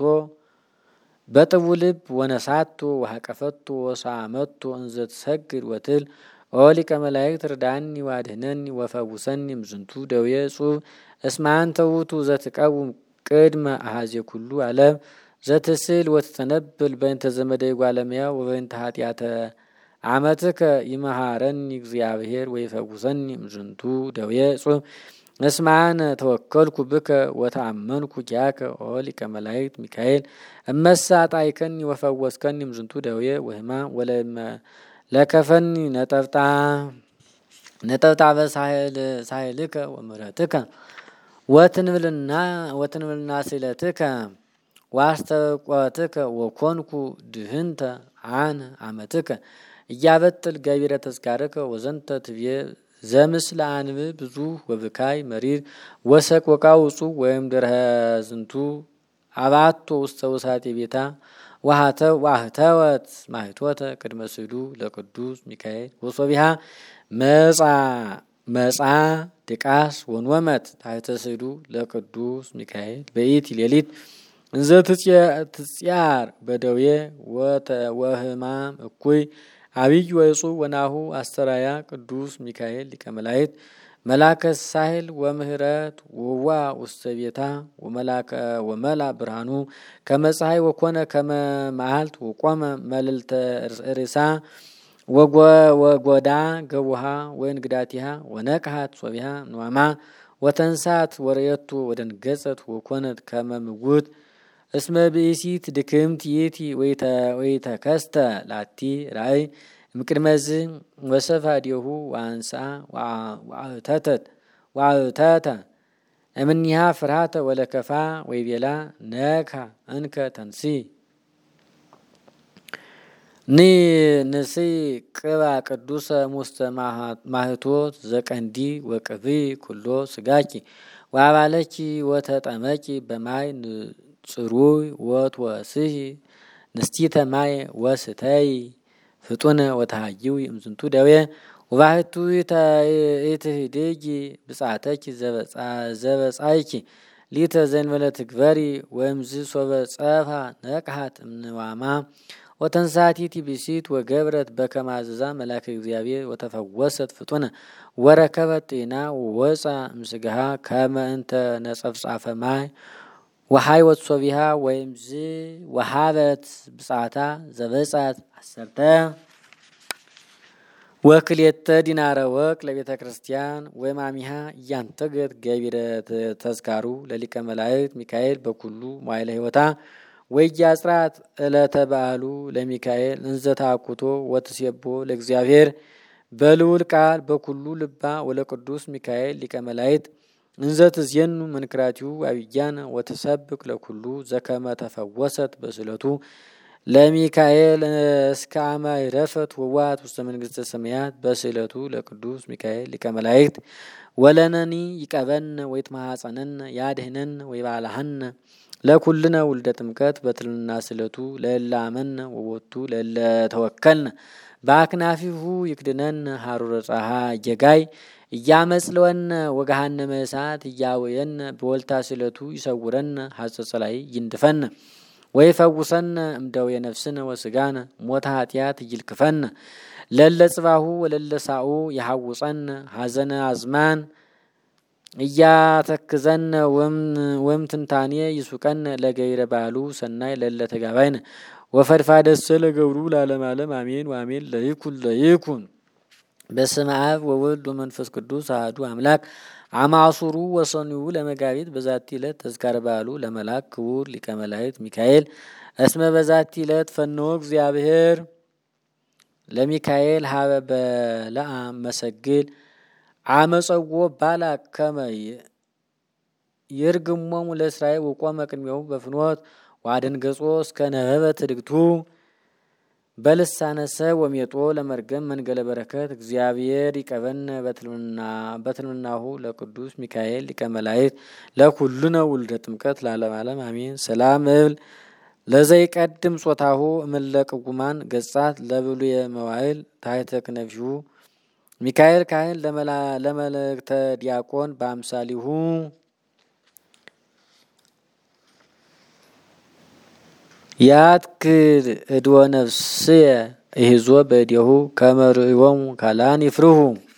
በጥቡ ልብ ወነሳቶ ወሐቀፈቶ ወሳመቶ እንዘ ትሰግድ ወትል ኦ ሊቀ መላእክት ርዳኒ ዋድህነኒ ወፈውሰኒ እምዝንቱ ደዌ እጹብ እስመ አንተ ውእቱ ዘትቀውም ቅድመ አሐዜ ኩሉ ዓለም ዘትስል ወትተነብል በእንተ ዘመደ ጓለሚያ ወበእንተ ኃጢአተ አመትከ ይመሃረኒ እግዚአብሔር ወይፈውሰኒ እምዝንቱ ደዌ እጹብ እስመ አነ ተወከልኩ ብከ ወተአመንኩ ኪያከ ኦ ሊቀ መላእክት ሚካኤል እመሰ አጣይከኒ ወፈወስከኒ እምዝንቱ ደዌ ወሕማም ወለመ ለከፈኒ ነጠብጣ ነጠብጣበ ሳህል ሳህልከ ወምሕረትከ ወትንብልና ወትንብልና ስእለትከ ዋስተቆትከ ወኮንኩ ድህንተ አነ አመትከ እያበጥል ገቢረ ተዝካርከ ወዘንተ ትብየ ዘምስለ አንብ ብዙ ወብካይ መሪር ወሰቅ ወቃው እጹብ ወይም ድርሀ ዝንቱ አባቶ ውስተ ውሳጤ ቤታ ዋህተ ዋህተወት ማህቶተ ቅድመ ስሉ ለቅዱስ ሚካኤል ወሶቢሃ መጻ መጻ ድቃስ ወንወመት ታሕተ ስሉ ለቅዱስ ሚካኤል በኢት ሌሊት እንዘ ትጽያር በደዌ ወህማም እኩይ አብይ ወእጹብ ወናሁ አስተራያ ቅዱስ ሚካኤል ሊቀ መላእክት መላከ ሳህል ወምህረት ወዋ ውስተ ቤታ ወመላከ ወመላ ብርሃኑ ከመ ፀሐይ ወኮነ ከመ መዓልት ወቆመ መልዕልተ ርእሳ ወጎዳ ገቡሃ ወእንግዳቲሃ ወነቅሃት ሶቢሃ ንዋማ ወተንሳት ወርየቱ ወደንገጸት ወኮነት ከመ ምውት እስመ ብእሲት ድክምት ይእቲ ወይተከስተ ላቲ ራእይ እምቅድመዝ ወሰፋ ዲሁ ወአንሳ ወአተተት ወአተተ እምኒሃ ፍርሃተ ወለከፋ ወይቤላ ነካ እንከ ተንሲ ኒ ንሲ ቅባ ቅዱሰ ሙስተ ማህቶት ዘቀንዲ ወቅቢ ኩሎ ስጋኪ ወአባለኪ ወተጠመቂ በማይ ጽሩይ ወት ወስሂ ንስቲተ ማይ ወስተይ ፍጡነ ወተሃይው እምዝንቱ ደዌ ወባህቱ ኢትህዴጊ ብጻተኪ ዘበጻይኪ ሊተ ዘንበለ ትግበሪ ወእምዝ ሶበ ጸፋ ነቅሃት እምንዋማ ወተንሳቲቲ ቢሲት ወገብረት በከመ አዘዛ መልአከ እግዚአብሔር ወተፈወሰት ፍጡነ ወረከበት ጤና ወወፃ እምስጋሃ ከመ እንተ ነጸፍጻፈ ማይ ወሃይ ወሶቢሃ ወይምዝ ወሃበት ብጻታ ዘበጻት አሰርተ ወክልኤተ ዲናረ ወርቅ ለቤተ ክርስቲያን ወማሚሃ እያንተገት ገቢረ ተዝካሩ ለሊቀ መላእክት ሚካኤል በኩሉ መዋዕለ ሕይወታ ወያጽራት ዕለተ በዓሉ ለሚካኤል እንዘታ አኩቶ ወትሴቦ ለእግዚአብሔር በልዑል ቃል በኩሉ ልባ ወለቅዱስ ሚካኤል ሊቀ መላእክት እንዘት ዝየኑ መንክራቲው አብያነ ወተሰብክ ለኩሉ ዘከመ ተፈወሰት በስለቱ ለሚካኤል እስከ አማ ይረፈት ወዋት ውስተ መንግስተ ሰማያት በስለቱ ለቅዱስ ሚካኤል ሊቀ መላእክት ወለነኒ ይቀበነ ወይትማሐፀነነ ያድህነን ወይባልሐነ ለኩልነ ውልደ ጥምቀት በትልና ስለቱ ለላመነ ወወቱ ለለተወከልነ በአክናፊሁ ይክድነን ሀሩረ ፀሐይ ጀጋይ እያመጽለወነ ወገሃነመ እሳት እያወየነ በወልታ ስለቱ ይሰውረን ሐጸጸላይ ይንድፈን ወይፈውሰነ እምደዌ ነፍስነ ወስጋነ ሞተ ኃጢአት ይልክፈን ለለ ጽባሁ ወለለ ሳኡ ይሐውፀን ሐዘነ አዝማን እያተክዘነ ወም ትንታኔ ይሱቀን ለገይረ ባሉ ሰናይ ለለ ተጋባይነ ወፈድፋደሰ ለገብሩ ለዓለም ዓለም አሜን ወአሜን ለይኩን ለይኩን በስመ አብ ወወልድ ወመንፈስ ቅዱስ አሐዱ አምላክ አማሱሩ ወሰኒው ለመጋቢት በዛቲ ዕለት ተዝካረ በዓሉ ለመላክ ክቡር ሊቀ መላእክት ሚካኤል እስመ በዛቲ ዕለት ፈነወ እግዚአብሔር ለሚካኤል ሀበ በለዓም መሰግል አመጸዎ ባላቅ ከመ ይርግሞሙ ለእስራኤል ወቆመ ቅድሜሁ በፍኖት ዋደንገጾ እስከ ነበበ ትድግቱ በልሳነ ሰብ ወሜጦ ለመርገም መንገለ በረከት እግዚአብሔር ይቀበነ በትልምናሁ ለቅዱስ ሚካኤል ሊቀ መላእክት ለኩልነ ውልደ ጥምቀት ለዓለም ዓለም አሜን። ሰላም እብል ለዘይቀድም ጾታሁ እምለቅጉማን ገጻት ለብሉየ መዋዕል ታሕተ ክነፊሁ ሚካኤል ካህን ለመልእክተ ዲያቆን በአምሳሊሁ ያትክል እድወ ነፍስየ እሂዞ በእዴሁ ከመ ርእዮሙ ካልአን ይፍርሁ